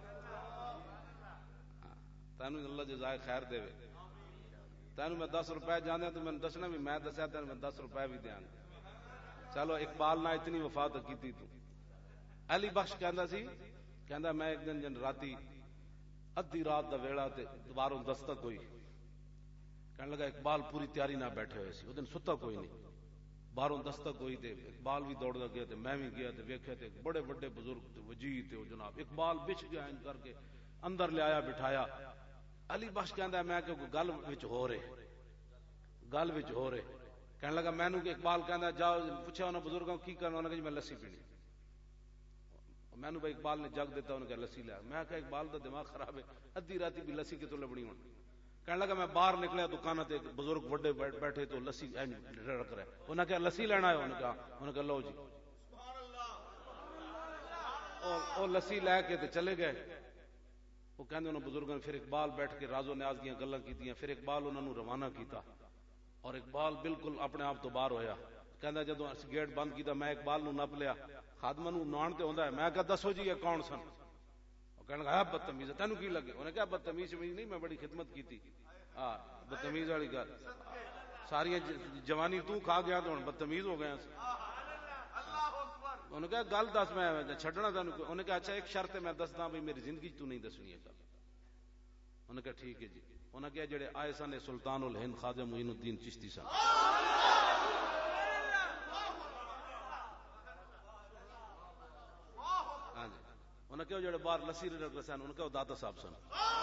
تینوں اللہ جزائے خیر دے، تینوں میں 10 روپے جانے تو میں دسنا بھی میں دسیا، تینوں میں 10 روپے بھی دیاں گا۔ چلو اقبال نہ اتنی وفا تو کی تو علی بخش کہندا سی، کہندا میں ایک دن جن راتی ادھی رات دا ویڑا تے دوباروں دستک ہوئی، کہنے لگا اقبال پوری تیاری نہ بیٹھے ہوئے سی، وہ دن ستا کوئی نہیں، باہروں دستک ہوئی تے اقبال بھی دوڑ گیا تے میں بھی گیا تے ویکھیا تے بڑے بڑے بزرگ تے وجیہ تے جناب اقبال بچ گیا انج کر کے اندر لے آیا بٹھایا۔ علی بخش کہندا میں کہ گل وچ ہو رہے، گل وچ ہو رہے، کہنے لگا مینوں کہ اقبال کہندا جاؤ پوچھا انہاں بزرگاں کی کرنا، انہاں کہ میں لسی پینی، میں نے بھائی اقبال نے جگ دیتا انہوں نے کہا لسی لیا. میں کہا اقبال دا دماغ خراب ہے, ادھی راتی بھی لسی کتوں لبنی ہوں. کہنے لگا میں باہر نکلیا دکان تے بزرگ بڑے بیٹھے تو لسی رڑک رہے. انہوں نے کہا لسی لینا ہے, انہوں نے کہا لو جی. اور لسی لے کے چلے گئے. وہ کہندے انہوں بزرگوں نے پھر اقبال بیٹھ کے راز و نیاز دیاں گلاں کیتیاں. پھر اقبال انہوں نے روانہ کیتا اور اقبال بالکل اپنے آپ تو باہر ہویا. کہندا جدوں گیٹ بند کیتا میں اقبال نو نپ لیا. خادمہ نو نان تے ہوندا ہے. میں کہا دسو جی یہ کون سن؟ وہ کہنے لگا بدتمیز, تینوں کی لگے؟ انہوں نے کہا بدتمیز نہیں, میں بڑی خدمت کیتی. ہاں بدتمیز والی گل ساری جوانی تو کھا گیا تو ہن بدتمیز ہو گیا. انہوں نے کہا گل دس میں چھڈنا تینوں. انہوں نے کہا اچھا ایک شرط ہے میں دسدا بھئی میری زندگی تو نہیں دسنی ہے گل. انہوں نے کہا ٹھیک ہے جی. انہوں نے کہا جڑے آئے سن سلطان الہند خواجہ معین الدین چشتی سن. ہاں جی. انہوں نے کہا جڑے باہر لسی رکھ رہے سن انہوں نے کہا وہ داتا صاحب سن.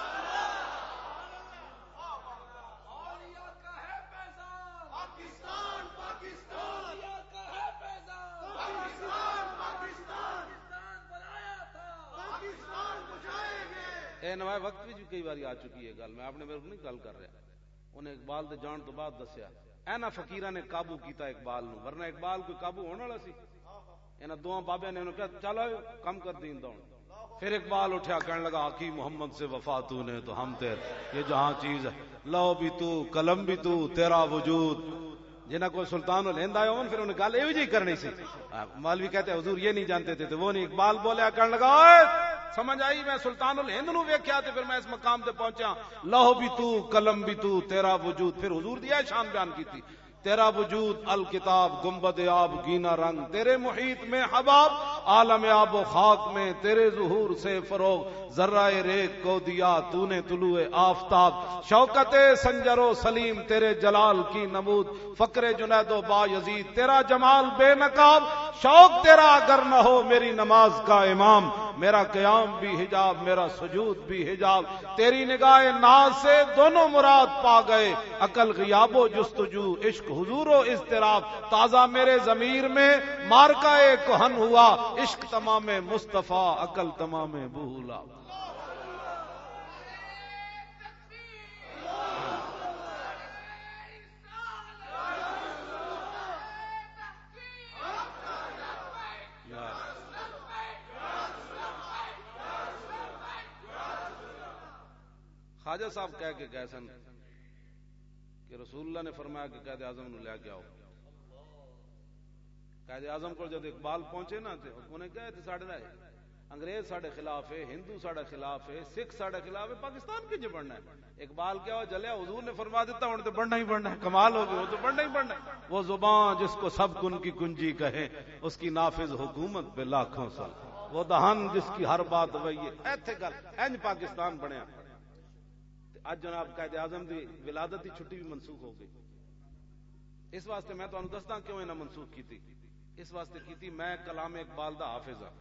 اے نوائے وقت بھی کئی باری آ چکی ہے گل, میں اپنے میرے کو نہیں گل کر رہا. انہیں اقبال دے جان تو بعد دسیا اینا فقیراں نے قابو کیتا اقبال نو, ورنہ اقبال کوئی قابو ہونے والا سی؟ انہاں دوواں بابے نے انہوں کہا چلو کم کر دین دون. پھر اقبال اٹھا کہنے لگا آقی محمد سے وفا تو نے تو ہم تیرے یہ جہاں چیز ہے, لو بھی تو قلم بھی تو تیرا وجود. جنہاں کو سلطان الہند آئے ہوں پھر انہیں گل ایویں جی کرنی سی. مولوی کہتے ہیں حضور یہ نہیں جانتے تھے تو وہ نہیں. اقبال بولیا کہنے لگا سمجھ آئی میں سلطان الہند نو ویکھیا تے پھر میں اس مقام تے پہنچا. لوح بھی تو قلم بھی تو تیرا وجود. پھر حضور دیا شان بیان کی تھی تیرا وجود الکتاب گنبد آب گینا رنگ, تیرے محیط میں حباب عالم آب و خاک میں تیرے ظہور سے فروغ, ذرہ ریگ کو دیا تو نے طلوع آفتاب, شوکت سنجر و سلیم تیرے جلال کی نمود, فقر جنید و با یزید تیرا جمال بے نقاب, شوق تیرا اگر نہ ہو میری نماز کا امام, میرا قیام بھی حجاب میرا سجود بھی حجاب, تیری نگاہ ناز سے دونوں مراد پا گئے, عقل غیاب و جستجو عشق حضور و اضطراب, تازہ میرے ضمیر میں مارکہ کہن ہوا, عشق تمام مصطفیٰ عقل تمام بھولا. خواجہ صاحب کہہ کے گئے سن کہ رسول اللہ نے فرمایا کہ قائد اعظم نو لے کے آؤ. قائد اعظم کو جب اقبال پہنچے نا تے انہیں کہا تے ساڈے نال انگریز ساڈے خلاف ہے, ہندو ساڈے خلاف ہے, سکھ ساڈے خلاف ہے, پاکستان کے جو بڑھنا ہے. اقبال کیا ہو جلیا حضور نے فرما دیتا ہوں تو بڑھنا ہی بڑھنا ہے. کمال ہو گئی, وہ تو بڑھنا ہی بڑھنا ہے. وہ زبان جس کو سب کن کی کنجی کہے اس کی نافذ حکومت پہ لاکھوں سال, وہ دہن جس کی ہر بات وہی ہے. ایتھے گل انج پاکستان بنیا. اج جناب قائد اعظم دی ولادت دی چھٹی بھی منسوخ ہو گئی. اس واسطے میں تانوں دسدا کیوں انہاں منسوخ کیتی. اس واسطے کیتی میں کلام اقبال دا حافظ ہاں.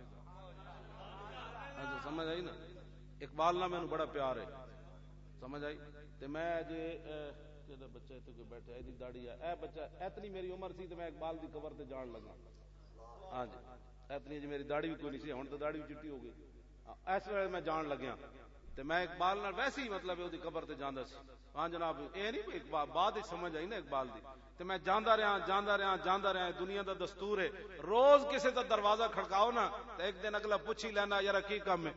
سمجھ آئی نا, اقبال نہ مینوں بڑا پیار ہے. سمجھ آئی تے میں جے کدا بچہ تے کوئی بیٹھا ہے دی داڑھی ہے, اے بچہ اتنی میری عمر سی تے میں اقبال دی قبر تے جان لگا. ہاں جی اتنی جی میری داڑھی بھی کوئی نہیں سی, ہن تے داڑھی بھی چٹی ہو گئی. اس ویلے میں جان لگیا تے میں اقبال نال ویسے ہی مطلب اودی قبر تے جاندا سی. ہاں جناب اے نہیں کوئی اقبال بعد وچ سمجھ آئی نا اقبال دی. تے میں جاندا رہا دنیا دا دستور ہے, روز کسے دا دروازہ کھڑکاؤ نا تے ایک دن اگلا پوچھ ہی لینا یار کی کام ہے.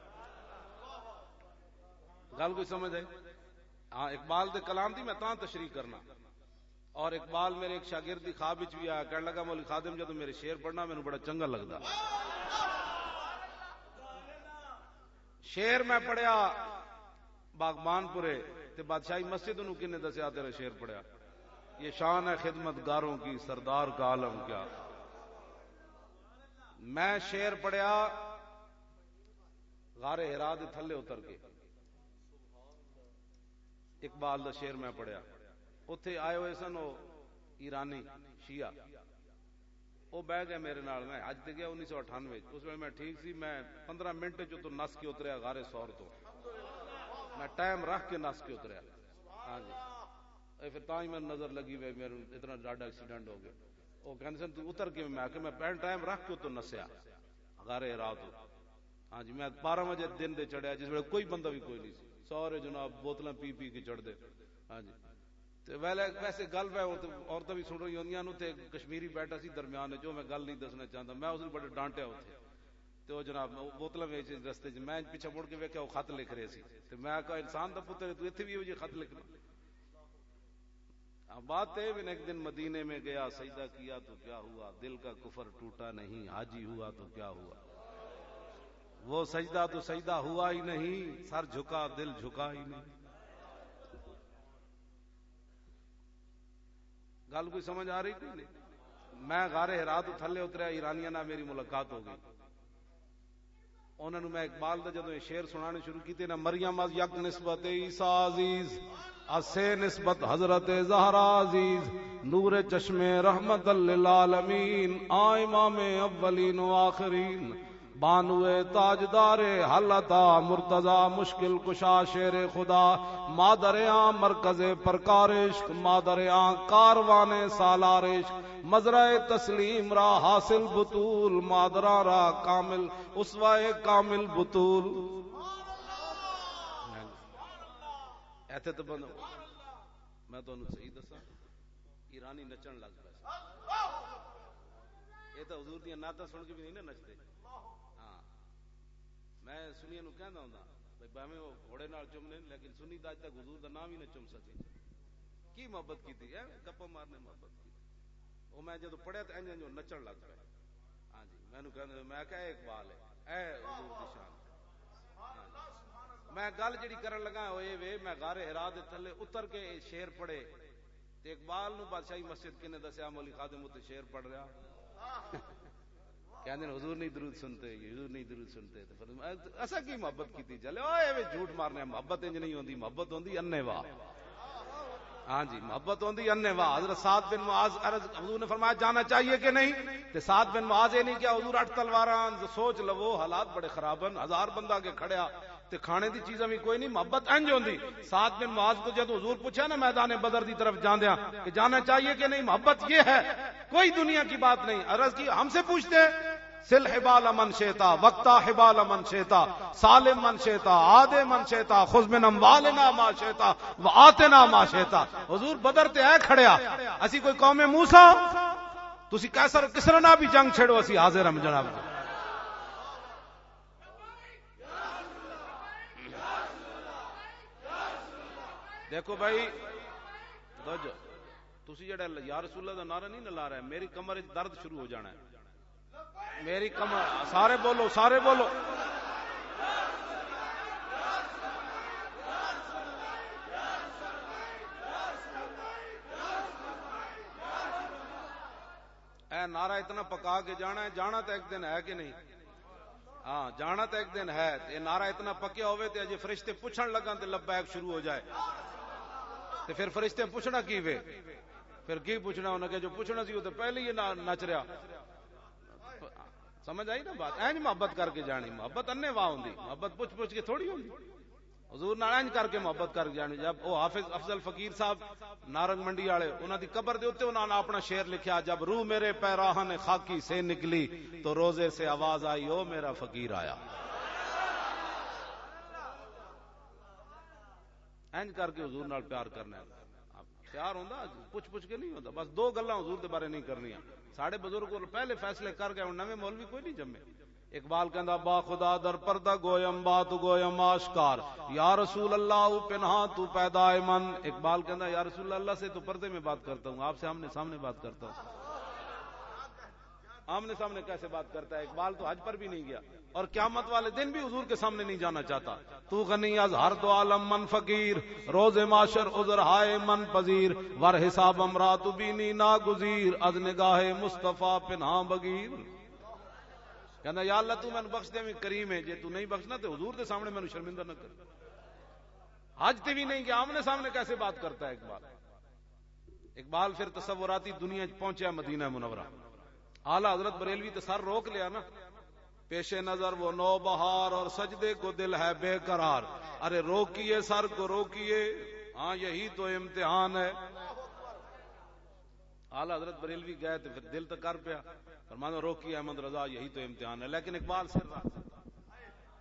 گل کوئی سمجھ آئی؟ ہاں اقبال دے کلام دی میں تاں تشریح کرنا. اور اقبال میرے ایک شاگرد دی خواب وچ بھی آیا, کہنے لگا مولوی خادم جدوں میرے شعر پڑھنا مینوں بڑا چنگا لگدا. شعر میں پڑھیا باغبان پورے تے بادشاہی مسجد نو کنے دسیا تیرا شعر پڑھیا, یہ شان ہے خدمت گاروں کی سردار کا عالم کیا. میں شعر پڑھیا غار ہرا دے تھلے اتر کے, اقبال دا شعر میں پڑھیا. اوتھے آئے ہوئے سن وہ ایرانی شیعہ, وہ بہ گئے میرے نال. میں حج تے گیا 1998, اس ویلے میں ٹھیک سی, میں 15 منٹ تو نس کے اتریا غار سور تو, میں ٹائم رکھ کے نس کے اتریا. ہاں جی پھر تاں ہی میں نظر لگی ہوئی, میرے اتنا ڈاڈا ایکسیڈنٹ ہو گیا. وہ کہندے سن تو اتر کے, میں کہ میں ٹائم رکھ کے تو نسیا غار ہرا تو. ہاں جی میں 12 بجے دن دے چڑھیا جس ویلے کوئی بندہ بھی کوئی نہیں سی سارے جناب بوتلاں پی پی کے چڑھ دے ہاں جی تے ویسے گل پہ عورتیں بھی سن رہی ہوندیاں نو تے کشمیری بیٹھا سی درمیان جو میں گل نہیں دسنا چاہتا میں اس نے بڑے ڈانٹیا اتنے تے وہ جناب بوتلاں ویچ رستے چ میں پیچھے مڑ کے ویکھیا وہ خط لکھ رہے سی تے میں کہا انسان دا پتر تو ایتھے بھی وہ خط لکھنا بات ہے میں ایک دن مدینے میں گیا سجدہ کیا تو کیا ہوا دل کا کفر ٹوٹا نہیں حاجی ہوا تو کیا ہوا وہ سجدہ تو سجدہ ہوا ہی نہیں سر جھکا دل جھکا ہی نہیں گل کوئی سمجھ آ رہی تھی نہیں میں غار ہرا تو تھلے اتریا ایرانیاں نال میری ملاقات ہو گئی انہوں نے میں اقبال دا جدوں شعر سنانے شروع کیتے نا مریم از یک نسبت عیسیٰ عزیز اسے نسبت حضرت زہرا عزیز نور چشم رحمت للعالمین امام اولین و آخرین بانوے تاجدار حلتا مرتضی مشکل کشا شیر خدا مادر آن مرکز پرکارش مادر آن کاروان سالارش مزرع تسلیم را حاصل بطول مادرہ را کامل اسوہ کامل بطول ایتھے تو بند میں تو انہوں صحیح دسا ایرانی نچن لگ پہ یہ تو حضور دیا نعتاں سن کے بھی نہیں نا نچتے ہاں میں سنیا نو کہندا ہوندا بھئی باویں وہ گھوڑے نال چمنے لیکن سنی دا اج تک حضور دا نام ہی نہ چم سکے کی محبت کیتی ہے گپا مارنے محبت کی وہ میں جدوں پڑھیا تے انج جو نچن لگ پیا ہاں جی مینوں کہندے میں کہا اقبال ہے اے حضور دی شان میں گل جڑی کرن لگا ہوئے وے میں غار ہرا دے تھلے اتر کے شعر پڑھے تے اقبال نو بادشاہی مسجد کنے دسیا مولوی خادم تے شعر پڑھ رہا کہندے حضور نہیں درود سنتے حضور نہیں درود سنتے تے فرمایا اسا کی محبت کیتی چلے اوے وے جھوٹ مارنے محبت انج نہیں ہوندی محبت ہوندی انے واہ ہاں جی محبت ہوندی انے واہ حضرت سعد بن معاذ عرض حضور نے فرمایا جانا چاہیے کہ نہیں تے سعد بن معاذ یہ نہیں کیا حضور 8 تلواراں سوچ لو حالات بڑے خراب ہیں 1000 بندہ کے کھڑیا تے کھانے دی چیزاں بھی کوئی نہیں محبت انج ہوندی سعد بن معاذ کو جب حضور پوچھا نا میدان بدر دی طرف جاندیاں کہ جانا چاہیے کہ نہیں محبت یہ ہے کوئی دنیا کی بات نہیں عرض کی ہم سے پوچھتے سل حبال من شیتا وقتا حبال من شیتا سالم من شیتا عادے من شیتا خذ من اموالنا ما شیتا وآتنا ما شیتا حضور بدر تے ہے کھڑیا اسی کوئی قوم موسیٰ تسی کیسر کسرنا بھی جنگ چھڑو اسی حاضر ہم جناب دیکھو بھائی تسی جڑا یا رسول اللہ دا نعرہ نہیں لا رہا ہے میری کمر وچ درد شروع ہو جانا ہے میری کمر سارے بولو اے نعرہ اتنا پکا کے جانا ہے جانا تو ایک دن ہے کہ نہیں ہاں جانا تو ایک دن ہے یہ نعرہ اتنا پکیا ہوئے تے اجے فرشتے پوچھن لگا تے لبیک شروع ہو جائے تے پھر فرشتے پوچھنا کی وے پھر کی پوچھنا انہاں کہ جو پوچھنا سی وہ تو پہلے ہی نچ رہا سمجھ آئی نا بات اینج محبت کر کے جانی محبت انے واہ ہوندی محبت پوچھ کے تھوڑی ہوندی حضور نال اینج کر کے محبت کر کے جانی جب وہ حافظ افضل فقیر صاحب نارنگ منڈی والے انہاں دی قبر دے اوتے انہاں نے اپنا شعر لکھیا جب روح میرے پیراہن خاکی سے نکلی تو روزے سے آواز آئی او میرا فقیر آیا اینج کر کے حضور نال پیار کرنا ہے پیار ہوندا پوچھ کے نہیں ہوندا بس دو گلاں حضور دے بارے نہیں کرنیاں ساڑھے بزرگ پہلے فیصلے کر گئے نویں مولوی کوئی نہیں جمے اقبال کہندا با خدا در پردہ گویم بات گویم آشکار یا رسول اللہ پنہا تو پیدا من اقبال کہندا یا رسول اللہ سے تو پردے میں بات کرتا ہوں آپ سے سامنے بات کرتا ہوں آمنے سامنے کیسے بات کرتا ہے اقبال تو حج پر بھی نہیں گیا اور قیامت والے دن بھی حضور کے سامنے نہیں جانا چاہتا تو غنی از ہر دو عالم من فقیر روز معاشر عذر ہائے من پذیر ور حساب امرات بینی ناگزیر از نگاہ مصطفیٰ پنہاں بگیر کہنا یا اللہ تو میں بخش دے میں کریم ہے جے تو نہیں بخشنا تو حضور دے سامنے میں شرمندہ نہ کر حج تے بھی نہیں کہ آمنے سامنے کیسے بات کرتا ہے اقبال پھر تصوراتی دنیا پہنچیا مدینہ منورہ اعلیٰ حضرت بریلوی تو سر روک لیا نا پیش نظر وہ نو بہار اور سجدے کو دل ہے بے قرار ارے روکیے سر کو روکیے ہاں یہی تو امتحان ہے اعلیٰ حضرت بریلوی گئے تو پھر دل تو کر پیا فرمانا روکیے احمد رضا یہی تو امتحان ہے لیکن اقبال سر رہا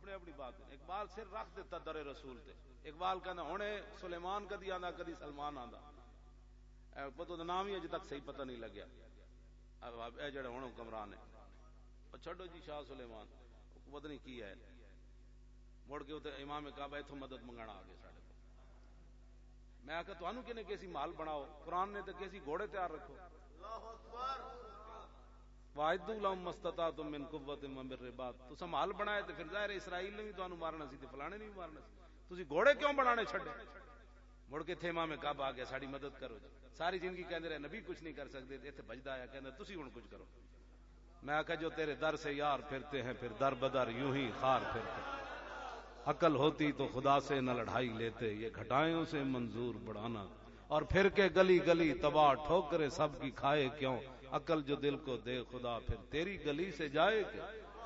اپنے اپنی بات اقبال سر رکھ دیتا در رسول تے اقبال کہنا ہونے سلیمان کدی آندا کدی سلمان آندا پتہ نام ہی اج تک صحیح پتہ نہیں لگیا اے جڑے ہن حکمران ہے چھڈو جی شاہ سلیمان پتہ نہیں کی ہے مڑ کے تے امام کعبہ ایتھوں مدد منگانا آ گئے ساڈے میں آکھا تانوں کنے کیسی مال بناؤ قرآن نے تے کیسی گھوڑے تیار رکھو اللہ اکبر واعدوا لهم ما استطعتم من قوت ومن رباط تو مال بنائے تے پھر ظاہر اسرائیل نے بھی تانوں مارنا سی تے فلانے نے بھی مارنا سی تسی گھوڑے کیوں بنانے چھڈے مڑ کے تھے امام کعبہ آ گیا ساڈی مدد کرو جی ساری زندگی کہندے رہے نبی کچھ نہیں کر سکتے تے ایتھے بجدا آیا کہندا تسی ہن کچھ کرو میں آکھا جو تیرے در سے یار پھرتے ہیں پھر در بدر یوں ہی خار پھرتے عقل ہوتی تو خدا سے نہ لڑائی لیتے یہ گھٹائیوں سے منظور بڑھانا اور پھر کے گلی گلی تباہ ٹھوکرے سب کی کھائے کیوں عقل جو دل کو دے خدا پھر تیری گلی سے جائے کیا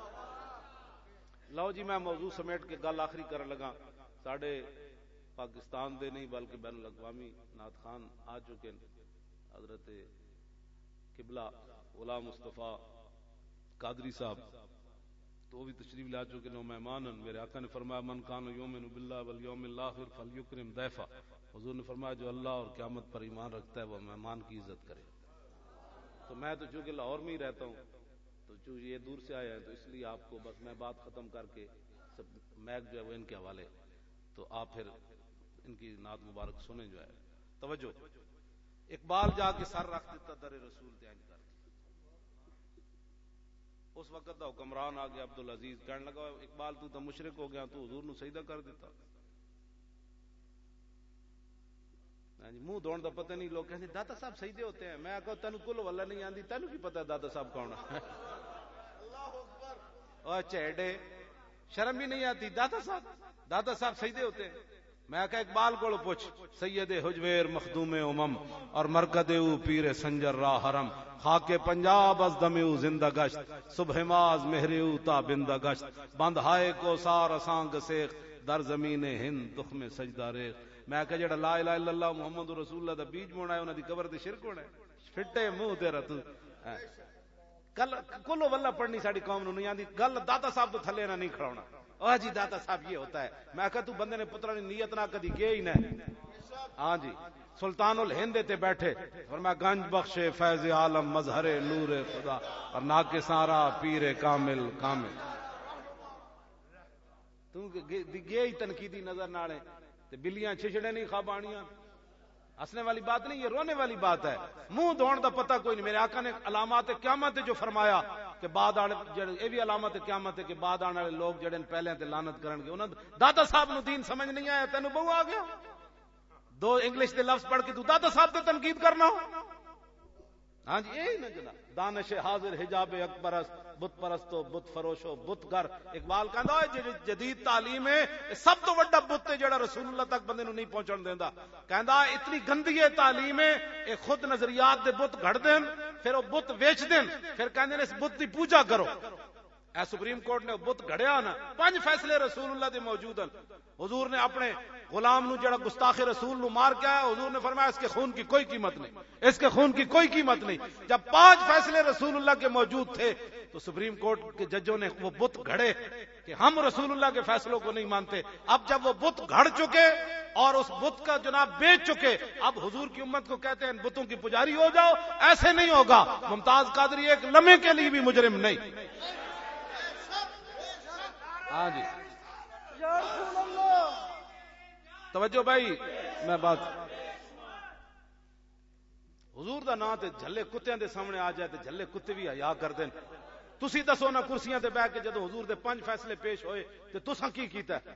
لو جی میں موضوع سمیٹ کے گل آخری کرن لگا ساڈے پاکستان دے نہیں بلکہ بین الاقوامی نعت خان آ چکے حضرت قبلہ غلام مصطفیٰ قادری صاحب تو وہ بھی تشریف لا چکے نو مہمان میرے آقا نے فرمایا من کان یؤمن باللہ والیوم الاخر فلیکرم ضیفہ حضور نے فرمایا جو اللہ اور قیامت پر ایمان رکھتا ہے وہ مہمان کی عزت کرے تو میں تو چونکہ لاہور میں ہی رہتا ہوں تو چونکہ یہ دور سے آیا ہے تو اس لیے آپ کو بس میں بات ختم کر کے سب میک جو ہے وہ ان کے حوالے تو آپ پھر ان کی نعت مبارک سنیں جو ہے توجہ اقبال جا کے سر رکھ دیتا در رسول دین کر اس وقت دا حکمران آ گیا عبدالعزیز کہنے لگا اقبال تو مشرک ہو گیا تو حضور نو سجدہ کر دیتا منہ دھونے دا پتہ نہیں لوگ کہتے داتا صاحب سجدے ہوتے ہیں میں کہا تینوں کل واللہ نہیں آندی تینوں کی پتہ داتا صاحب کون ہے اور چہڑے شرم بھی نہیں آتی داتا صاحب سجدے ہوتے ہیں میں کہا اقبال کو پوچھ سید حجویر مخدوم امم اور مرکد او پیر سنجر راہ حرم خاک پنجاب از دم او زندہ گشت صبح ماز مہر او تا بندہ گشت بند ہائے کو سار اسانگ سیخ در زمین ہند دکھ میں سجدہ ریخ میں کہا جڑا لا الہ الا اللہ محمد رسول اللہ دا بیج مونا ہے انہاں دی قبر تے شرک ہونا ہے پھٹے منہ تیرا تو کلو واللہ پڑھنی ساڈی قوم نو نہیں آندی گل داتا صاحب تو تھلے نہ نہیں کھڑاونا او جی داتا صاحب یہ ہوتا ہے میں کہا تو بندے نے پترا نے نیت نہ کدی گئے ہی نہ ہاں جی سلطان الہند تے بیٹھے فرمایا گنج بخش فیض عالم مظہر نور خدا اور ناک سارا پیر کامل تو گئے ہی تنقیدی نظر نالے تے بلیاں چھچڑے نہیں خوابانیاں ہنسنے والی بات نہیں یہ رونے والی بات ہے منہ دھونے دا پتہ کوئی نہیں میرے آقا نے علامات قیامت جو فرمایا کہ بعد آنے یہ بھی علامت قیامت ہے کہ بعد آنے والے لوگ جڑے پہلے تے لعنت کرن گے انہاں داتا صاحب نو دین سمجھ نہیں آیا تینوں بہو آ گیا دو انگلش دے لفظ پڑھ کے تو داتا صاحب تے تنقید کرنا ہاں جی یہی نا جناب دانش حاضر حجاب اکبر بت پرستو بت فروشو بت گھر اقبال کہندا ہے جدید تعلیم ہے سب تو بڑا بت ہے جڑا رسول اللہ تک بندے نو نہیں پہنچن دیندا کہندا اتنی گندی ہے تعلیم ہے اے خود نظریات دے بت گھڑ دین پھر وہ بت ویچ دین پھر کہندے نے اس بت دی پوجا کرو اے سپریم کورٹ نے بت گھڑیا نا 5 فیصلے رسول اللہ دے موجود ہیں حضور نے اپنے غلام نو جڑا گستاخ رسول نو مار کے آیا حضور نے فرمایا اس کے خون کی کوئی قیمت نہیں اس کے خون کی کوئی قیمت نہیں جب 5 فیصلے رسول اللہ کے موجود تھے تو سپریم کورٹ کے ججوں نے وہ بت گھڑے کہ ہم رسول اللہ کے فیصلوں کو نہیں مانتے اب جب وہ بت گھڑ چکے اور اس بت کا جناب بیچ چکے اب حضور کی امت کو کہتے ہیں بتوں کی پجاری ہو جاؤ ایسے نہیں ہوگا ممتاز قادری ایک لمحے کے لیے بھی مجرم نہیں ہاں جی توجہ بھائی میں بات حضور دا نام تے جھلے کتیاں دے سامنے آ جائے تے جھلے کتے بھی حیا کر دین تسی دسو نا کرسیاں تے بیٹھ کے جدوں حضور دے 5 فیصلے پیش ہوئے تے تساں کی کیتا ہے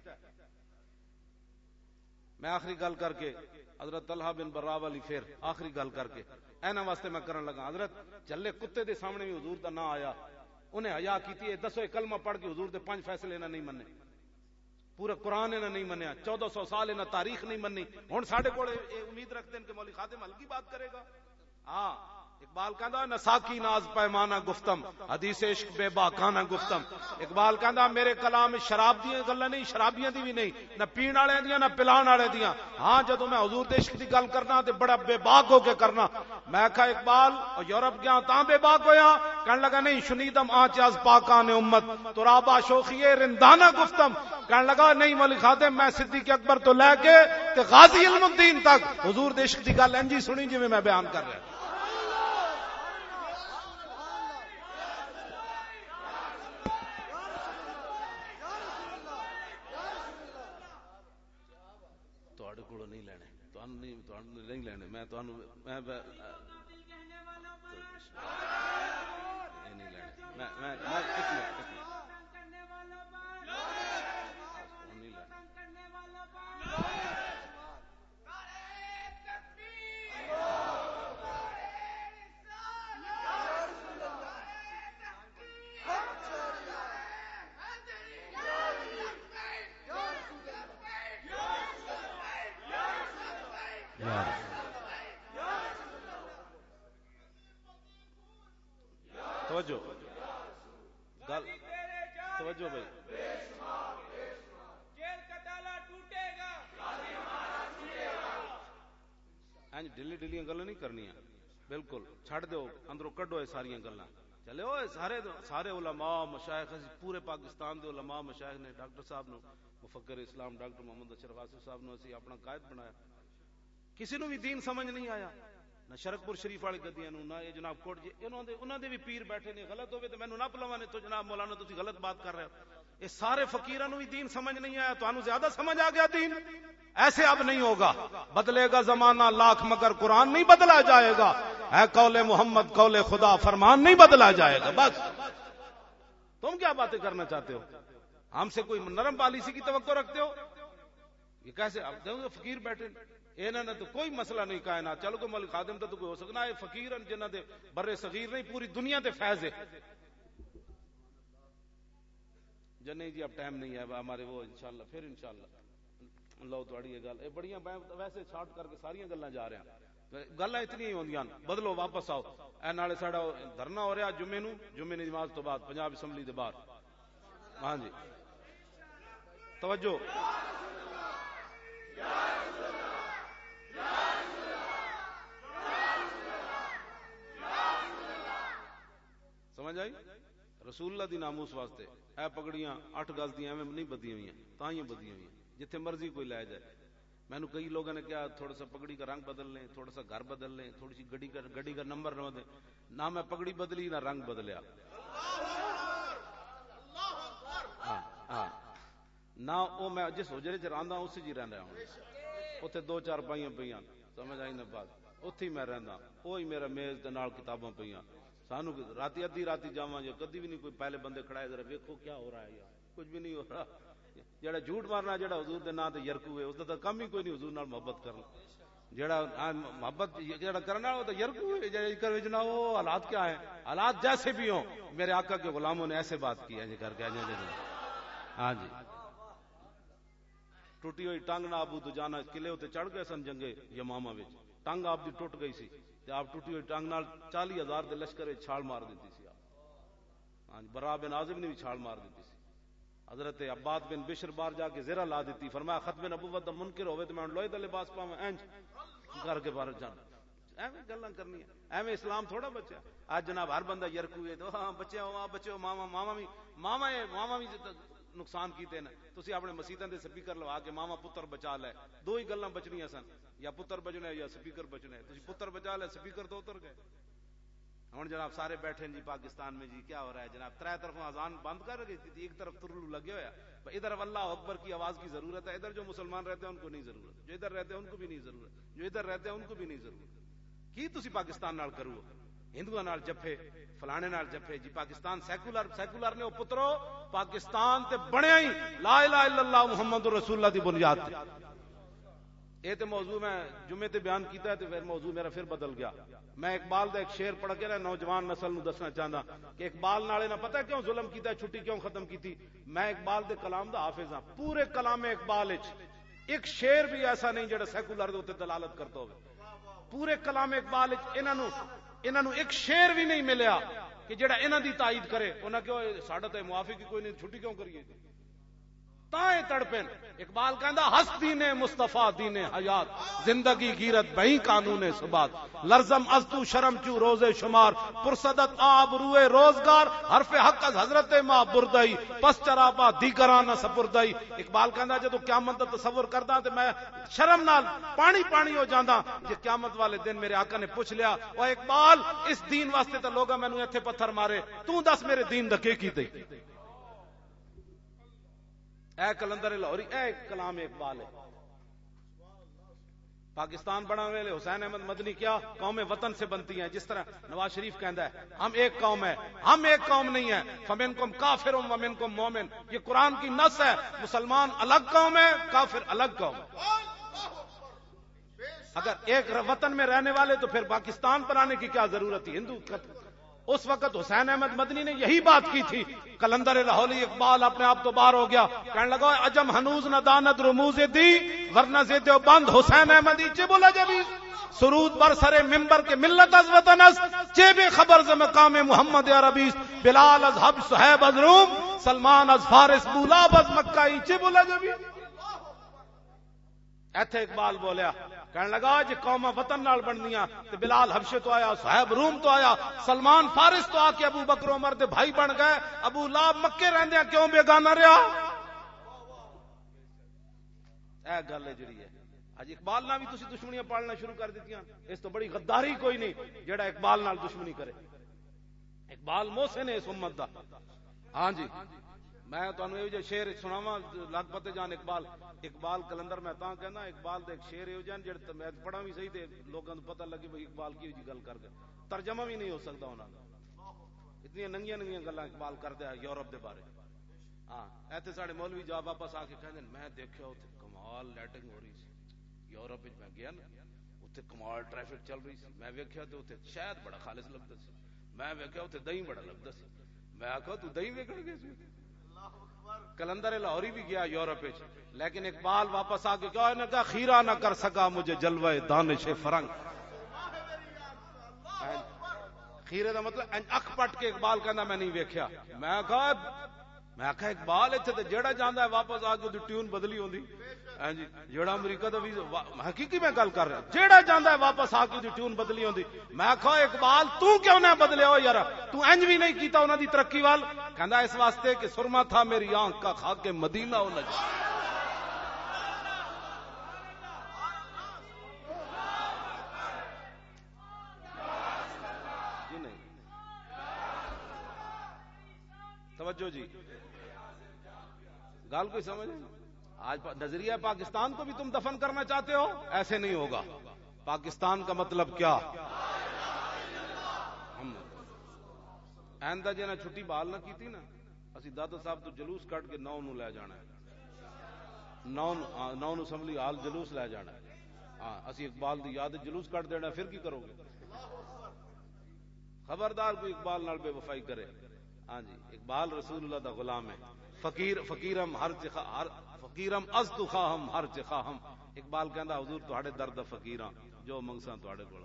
میں آخری گل کر کے حضرت طلحہ بن برا والی پھر آخری گل کر کے اینا واسطے میں کرن لگا حضرت جھلے کتے دے سامنے بھی حضور دا نام آیا انہیں حیا کیتی ہے دسو کلمہ پڑھ کے حضور دے 5 فیصلے نہ نہیں مننے پورا قرآن انہیں نہیں منیا 1400 سال انہیں تاریخ نہیں منی ہن ساڈے کول امید رکھتے ہیں کہ مولوی خادم ہلکی بات کرے گا ہاں اقبال کہندا نساکی ناز پیمانہ گفتم حدیث عشق بے باکانہ گفتم. اقبال کہندا میرے کلام شراب دی گلاں نہیں، شرابیاں دی بھی نہیں، نہ پین والے دیاں نہ پلان والے دیاں. ہاں جدوں میں حضور دے عشق دی گل کرنا تے بڑا بے باک ہو کے کرنا. میں کہا اقبال یورپ گیا تاں بے باک ہویا؟ کہن لگا نہیں شنیدم آنچ از پاکان امت ترابا شوخی رندانہ گفتم. کہن لگا نہیں مولی خادم میں صدیق اکبر تو لے کے تے غازی علم الدین تک حضور دے عشق دی گل انجی سنی جویں میں بیان کر رہا. نہیں لینے میں تو نہیں توجہ گل توجہ بھائی جیل کا تالا ٹوٹے گا ڈلی ڈلیاں گلاں نہیں کرنیاں. بالکل چھڑ دیو اندروں کڈو یہ ساری گلاں. چلے وہ سارے علماء مشائخ پورے پاکستان دے علماء مشائخ نے ڈاکٹر صاحب نو مفکر اسلام ڈاکٹر محمد اشرف آصف صاحب نو اسی اپنا قائد بنایا. کسی نو بھی دین سمجھ نہیں آیا نہ شرکپور شریف والی گدیاں نو نہ یہ جناب کوٹ جی انہاں دے بھی پیر بیٹھے نے. غلط ہوے تے مینوں نہ پلوانے تو جناب مولانا تسی غلط بات کر رہے ہو. یہ سارے فقیراں نو بھی دین سمجھ نہیں آیا. تانوں زیادہ سمجھ آ گیا دین. ایسے اب نہیں ہوگا. بدلے گا زمانہ لاکھ مگر قرآن نہیں بدلا جائے گا. اے قول محمد قول خدا فرمان نہیں بدلا جائے گا. بس تم کیا باتیں کرنا چاہتے ہو؟ ہم سے کوئی نرم پالیسی کی توقع رکھتے ہو؟ یہ کیسے اب دیکھو فقیر بیٹھے انہاں نے تو کوئی مسئلہ نہیں کائنات. چلو کوئی ملک خادم تو کوئی ہو سکنا ہے. فقیر جنہاں دے برے صغیر نہیں پوری دنیا تے فیض ہے. نہیں جی اب ٹائم نہیں ہے ہمارے وہ انشاءاللہ پھر انشاءاللہ لو تھوڑی یہ گل بڑیاں ویسے شارٹ کر کے ساری گلاں جا رہے ہیں. گلاں اتنی ہی ہوندیاں. بدلو واپس آؤ. اے نالے ساڈا دھرنا ہو رہا جمعے دی نماز تو بعد پنجاب اسمبلی دے باہر. ہاں جی توجہ سمجھ آئی؟ رسول اللہ دی ناموس واسطے اے پگڑیاں 8 گز دی ایویں نہیں بدیاں ہوئیاں تائیں بدیاں ہوئیاں جتھے مرضی کوئی لے جائے. مینوں کئی لوگوں نے کہا تھوڑا سا پگڑی کا رنگ بدل لیں, تھوڑا سا گھر بدل لیں, تھوڑی سی گڈی کا نمبر نہ دیں. نہ میں پگڑی بدلی نہ رنگ بدلیا. ہاں نہ وہ میں جس حجرے چ رہندا اسی جی رہندا ہوں. اتنے 2-4 پائیاں پیاں سمجھ آئی نہ بات. اتھی میں رہندا وہی میرا میز دے نال کتاباں پیاں. سانو راتی ادھی راتی جاواں یا کدی بھی نہیں کوئی پہلے بندے کھڑائے ذرا ویکھو کیا ہو رہا ہے یار. کچھ بھی نہیں ہو رہا. جڑا جھوٹ مارنا جڑا حضور دے نام تے یرکو ہے اس دا کم ہی کوئی نہیں. حضور نال محبت کرنا جڑا محبت جڑا کرنا وہ تو یرکو ہے. جڑا وچ نہ وہ حالات کیا ہیں. حالات جیسے بھی ہوں میرے آقا کے غلاموں نے ایسے بات کی ہے جی کر کے. ہاں جی ٹوٹی ہوئی ٹانگ نہ ابو دجانہ قلعے تے چڑھ گئے سن جنگے یمامہ وچ. ٹانگ آپ دی ٹوٹ گئی سی تے آپ ٹوٹی ہوئی ٹانگ نال 40,000 دے لشکر چھال مار دیتی سی. ہاں جی برا بن عازب نے بھی چھال مار دیتی سی. حضرت عباد بن بشر بار جا کے زیرہ لا دیتی. فرمایا ختم نبوت دا منکر ہوئے تو میں لوہے دا لباس پاواں انج کر کے باہر جانا. ایویں گلاں کرنیاں. ایویں اسلام تھوڑا بچا. اج جناب ہر بندہ یرکو ہے تو ہاں بچے ہو بچے ماما بھی نقصان کیتے ہیں. تسی اپنے مسیتاں دے سپیکر لوا کے ماما پتر بچا لے. دو ہی گلاں بچنیاں سن یا پتر بچنا ہے یا سپیکر بچنا ہے. تسی پتر بچا لے سپیکر تو اتر گئے. ہوں جناب سارے بیٹھے جی پاکستان میں جی کیا ہو رہا ہے جناب. 3 طرف اذان بند کر گئی تھی. ایک طرف ترلو لگے ہوا ہے. ادھر اللہ اکبر کی آواز کی ضرورت ہے. ادھر جو مسلمان رہتے ہیں ان کو نہیں ضرورت. جو ادھر رہتے ہیں ان کو بھی نہیں ضرورت. جو ادھر رہتے ہیں ان کو بھی نہیں ضرورت. کی تسی پاکستان نال کرو ہندوؤں نال جفے فلانے نال جفے جی. پاکستان سیکولر نے وہ پترو پاکستان تے بنیا ہی لا الہ الا اللہ محمد رسول اللہ دی بنیاد تے. یہ تے موضوع میں جمعے تے بیان کیتا ہے تے پھر موضوع میرا پھر بدل گیا. میں اقبال دا ایک شعر پڑھ کے نا نوجوان نسل نو دسنا چاہتا کہ اقبال نالے نہ پتہ کیوں ظلم کیتا ہے, چھٹی کیوں ختم کی تھی. میں اقبال دے کلام دا حافظ ہاں. پورے کلام اقبال وچ ایک شعر بھی ایسا نہیں جڑا سیکولر دے اوتے دلالت کرتا ہوے. پورے کلام اقبال وچ انہاں نو ایک شیر بھی نہیں ملیا کہ جڑا انہاں دی تائید کرے. انہاں کیوں ساڈا تے موافق ہی کوئی نہیں, چھٹی کیوں کریے جی تائیں تڑپن. اقبال کہندا ہس دین مصطفیٰ دین حیات, زندگی غیرت بہی قانون ثبات, لرزم از تو شرم چو روز شمار, پرصدت آب روئے روزگار, حرف حق از حضرت ماں بردائی, پس چرابا دیگران سپردائی. اقبال کہندا جدو قیامت دا تصور کردا تے میں شرم نال پانی پانی ہو جاندا کہ قیامت والے دن میرے آقا نے پوچھ لیا او اقبال اس دین واسطے تے لوگا مینوں ایتھے پتھر مارے, تو دس میرے دین دا کی کیتے. اے کلندر لاہوری, اے کلام اقبال ہے. پاکستان بنا ویلے حسین احمد مدنی کیا قوم وطن سے بنتی ہیں, جس طرح نواز شریف کہندا ہے ہم ایک قوم ہے, ہم ایک قوم نہیں ہے. فمنکم کافر ومنکم مومن, یہ قرآن کی نص ہے. مسلمان الگ قوم ہے, کافر الگ قوم ہے. اگر ایک وطن میں رہنے والے تو پھر پاکستان پر آنے کی کیا ضرورت تھی. ہندو اس وقت حسین احمد مدنی نے یہی بات کی تھی. کلندر لاہوری اقبال اپنے آپ تو باہر ہو گیا, کہنے لگا عجم ہنوز نہ داند رموز دی ورنہ سے دیوبند حسین احمد چے بولا جبی سرود بر سر ممبر کے ملت از وطن از چے بے خبر ز مقام محمد عربی, بلال از حب صہیب از روم, سلمان از فارس بولاب از مکہ چے بولا جبی. ایتھے اقبال بولیا, کہنے لگا جی قوم وطن نال بندیاں تے بلال حبشے تو آیا, صہیب روم تو آیا, سلمان فارس تو آ کے ابو بکر عمر دے بھائی بن گئے, ابو لہب مکے رہندیاں کیوں بیگانہ رہا. اے گل ہے جڑی ہے اج اقبال نال بھی تسی دشمنیاں پالنا شروع کر دتیاں. اس تو بڑی غداری کوئی نہیں جڑا اقبال نال دشمنی کرے. اقبال محسن ہے اس امت دا. ہاں جی میں تانوں ایو جے شعر سناواں لگ پتے جان اقبال کلندر میں تاں کہنا اقبال دے ایک شعر ایو جان جڑے میں پڑھاں بھی صحیح تے لوکاں نوں پتہ لگے بھئی اقبال کی جی گل کر گیا. ترجمہ بھی نہیں ہو سکدا انہاں دا, اتنی ننگیاں ننگیاں گلاں اقبال کردا ہے یورپ دے بارے. ہاں ایتھے ساڈے مولوی جا واپس آ کے کہندے میں دیکھیا اوتھے کمال لیٹنگ ہو رہی سی. یورپ وچ میں گیا نا, اوتھے کمال ٹریفک چل رہی سی. میں ویکھیا تے اوتھے شاید بڑا خالص لگدا سی. میں ویکھیا اوتھے دہی بڑا لگدا سی. میں آکھیا تو دہی ویکھن گیا سی. کلندر لاہوری بھی گیا یورپ وچ, لیکن اقبال واپس آ کے کہا خیرہ نہ کر سکا مجھے جلوہ دانش فرنگ. خیرے دا مطلب اکھ پٹ کے اقبال کہندا میں نہیں ویکھیا. میں کہا اقبال ایتھے تے جیڑا جاندا ہے واپس آ کے ٹیون بدلی ہوندی. ہاں جی جیڑا امریکہ دا ویزا حقیقی میں گل کر رہا, جیڑا جاندا ہے واپس آ کے ٹیون بدلی ہوندی. میں کہا اقبال تو کیوں نہ بدلیا ہو یار, تو انج بھی نہیں کیتا انہاں دی ترقی وال. کہندا اس واسطے کہ سرما تھا میری آنکھ کا خاک مدینہ ہو نہ جی. نہیں توجہ جی, گال کوئی سمجھ. آج نظریہ پاکستان کو بھی تم دفن کرنا چاہتے ہو, ایسے نہیں ہوگا. پاکستان کا مطلب کیا, ہم آئندہ جنا چھٹی بحال نہ کیتی نا, اسی دادا صاحب تو جلوس کٹ کے 9 لے جانا ہے, 9 اسمبلی ہال جلوس لے جانا ہے. ہاں اسی اقبال دی یاد جلوس کٹ دینا, پھر کی کرو گے. خبردار کوئی اقبال نال بے وفائی کرے. ہاں جی اقبال رسول اللہ دا غلام ہے. فقیرم ہر فقیرم از تو خواہم ہر چ خواہم. اقبال کہندا حضور تہاڈے درد فقیراں جو منگساں تہاڈے کول.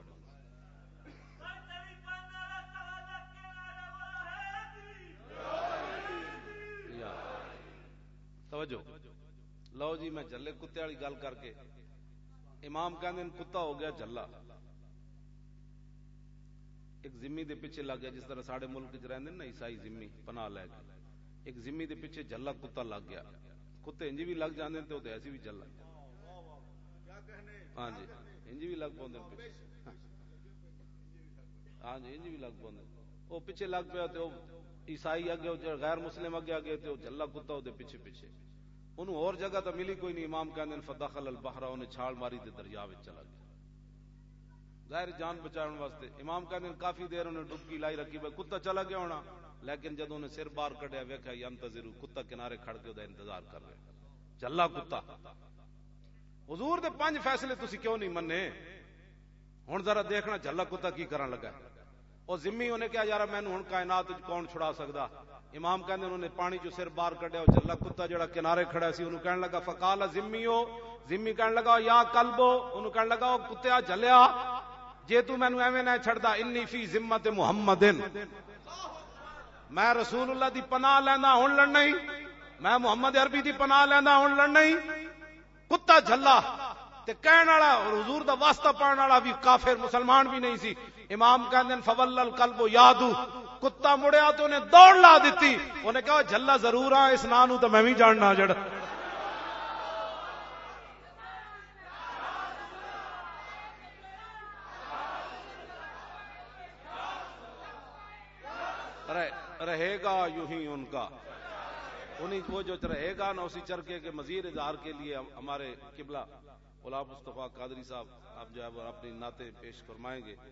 توجہ لو جی, میں جھلے کتے والی گل کر کے امام کہندے کتا ہو گیا جھلا. ایک ذمی دے پیچھے لگ گیا, جس طرح ساڈے ملک وچ رہندے نا عیسائی ذمی پناہ لے کے, ایک ذمی دے پیچھے جھلا کتا لگ گیا. کتے انج بھی لگ جاندے تے اوتے ایسی بھی جھلا. ہاں جی انج بھی لگ پوندے پیچھے. ہاں جی انج بھی لگ پوندے, او پیچھے لگ پیا تے او عیسائی اگے غیر مسلم اگے آگے تے او جھلا کتا او دے پیچھے پیچھے. انہوں اور جگہ تو ملی کوئی نہیں. امام کہندے فدخل البحر, انہیں چھال ماری تے دریا وچ چلا گیا ظاہر جان بچاؤن واسطے. امام کہندے کافی دیر انہیں ڈبکی لائی رکھی, بھائی کتا چلا گیا ہونا, لیکن جدوں نے سر باہر کڈیا ویکھیا ینتظر, کتا کنارے کھڑ کے دا انتظار کر رہا جھلا کتا. حضور دے 5 فیصلے تسی کیوں نہیں مننے؟ ہن ذرا دیکھنا جھلا کتا کی کرن لگا. او ذمی انہیں کہا یار مینوں ہن کائنات وچ کون چھڑا سکدا. امام کہندے انہوں نے پانی جو سر باہر کڈیا, جھلا کتا جڑا کنارے کھڑا سی انہوں کہنے لگا فقال ذمیو, ذمی کہنے لگا یا کلبو, انہوں کہنے لگا او کتیا جھلیا جے تو مینوں ایویں نہ چھڑدا انی فی ذمت محمدن میں رسول اللہ دی پناہ لیندا ہن لڑنا ہی میں محمد عربی دی پناہ لیندا ہن لڑنا ہی کتا جھلا تے کہن والا حضور دا واسطہ پانے والا بھی کافر مسلمان بھی نہیں سی امام کہندے فول القلب یادو کتا مڑیا تو انہیں دوڑ لا دیتی انہیں کہا جھلا ضرور ہاں اس نانو تو میں بھی جاننا جڑ رہے گا یوں ہی ان کا انہیں کو جو رہے گا نا اسی چرکے کے مزید اظہار کے لیے ہمارے قبلہ غلام مصطفیٰ قادری صاحب آپ جو ہے اپنی نعتیں پیش فرمائیں گے.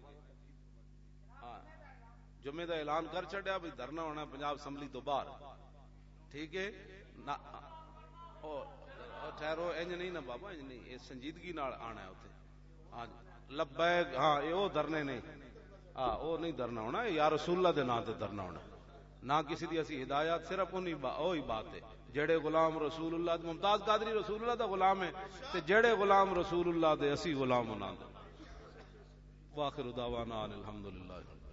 جمعے دا اعلان کر چڑیا بھی دھرنا ہونا پنجاب اسمبلی تو باہر ٹھیک ہے ٹھہرو انج نہیں نا بابا انج نہیں یہ سنجیدگی نال آنا ہے اتنے ہاں لبیک ہاں یہ وہ دھرنے نہیں ہاں وہ نہیں دھرنا ہونا یا رسول اللہ دے نام تے دھرنا ہونا نہ کسی دی اسی ہدایات صرف وہی بات ہے جڑے غلام رسول اللہ ممتاز قادری رسول اللہ دا غلام ہے تے جڑے غلام رسول اللہ دے اسی غلام انہاں دے. واخر دعوانا الحمدللہ.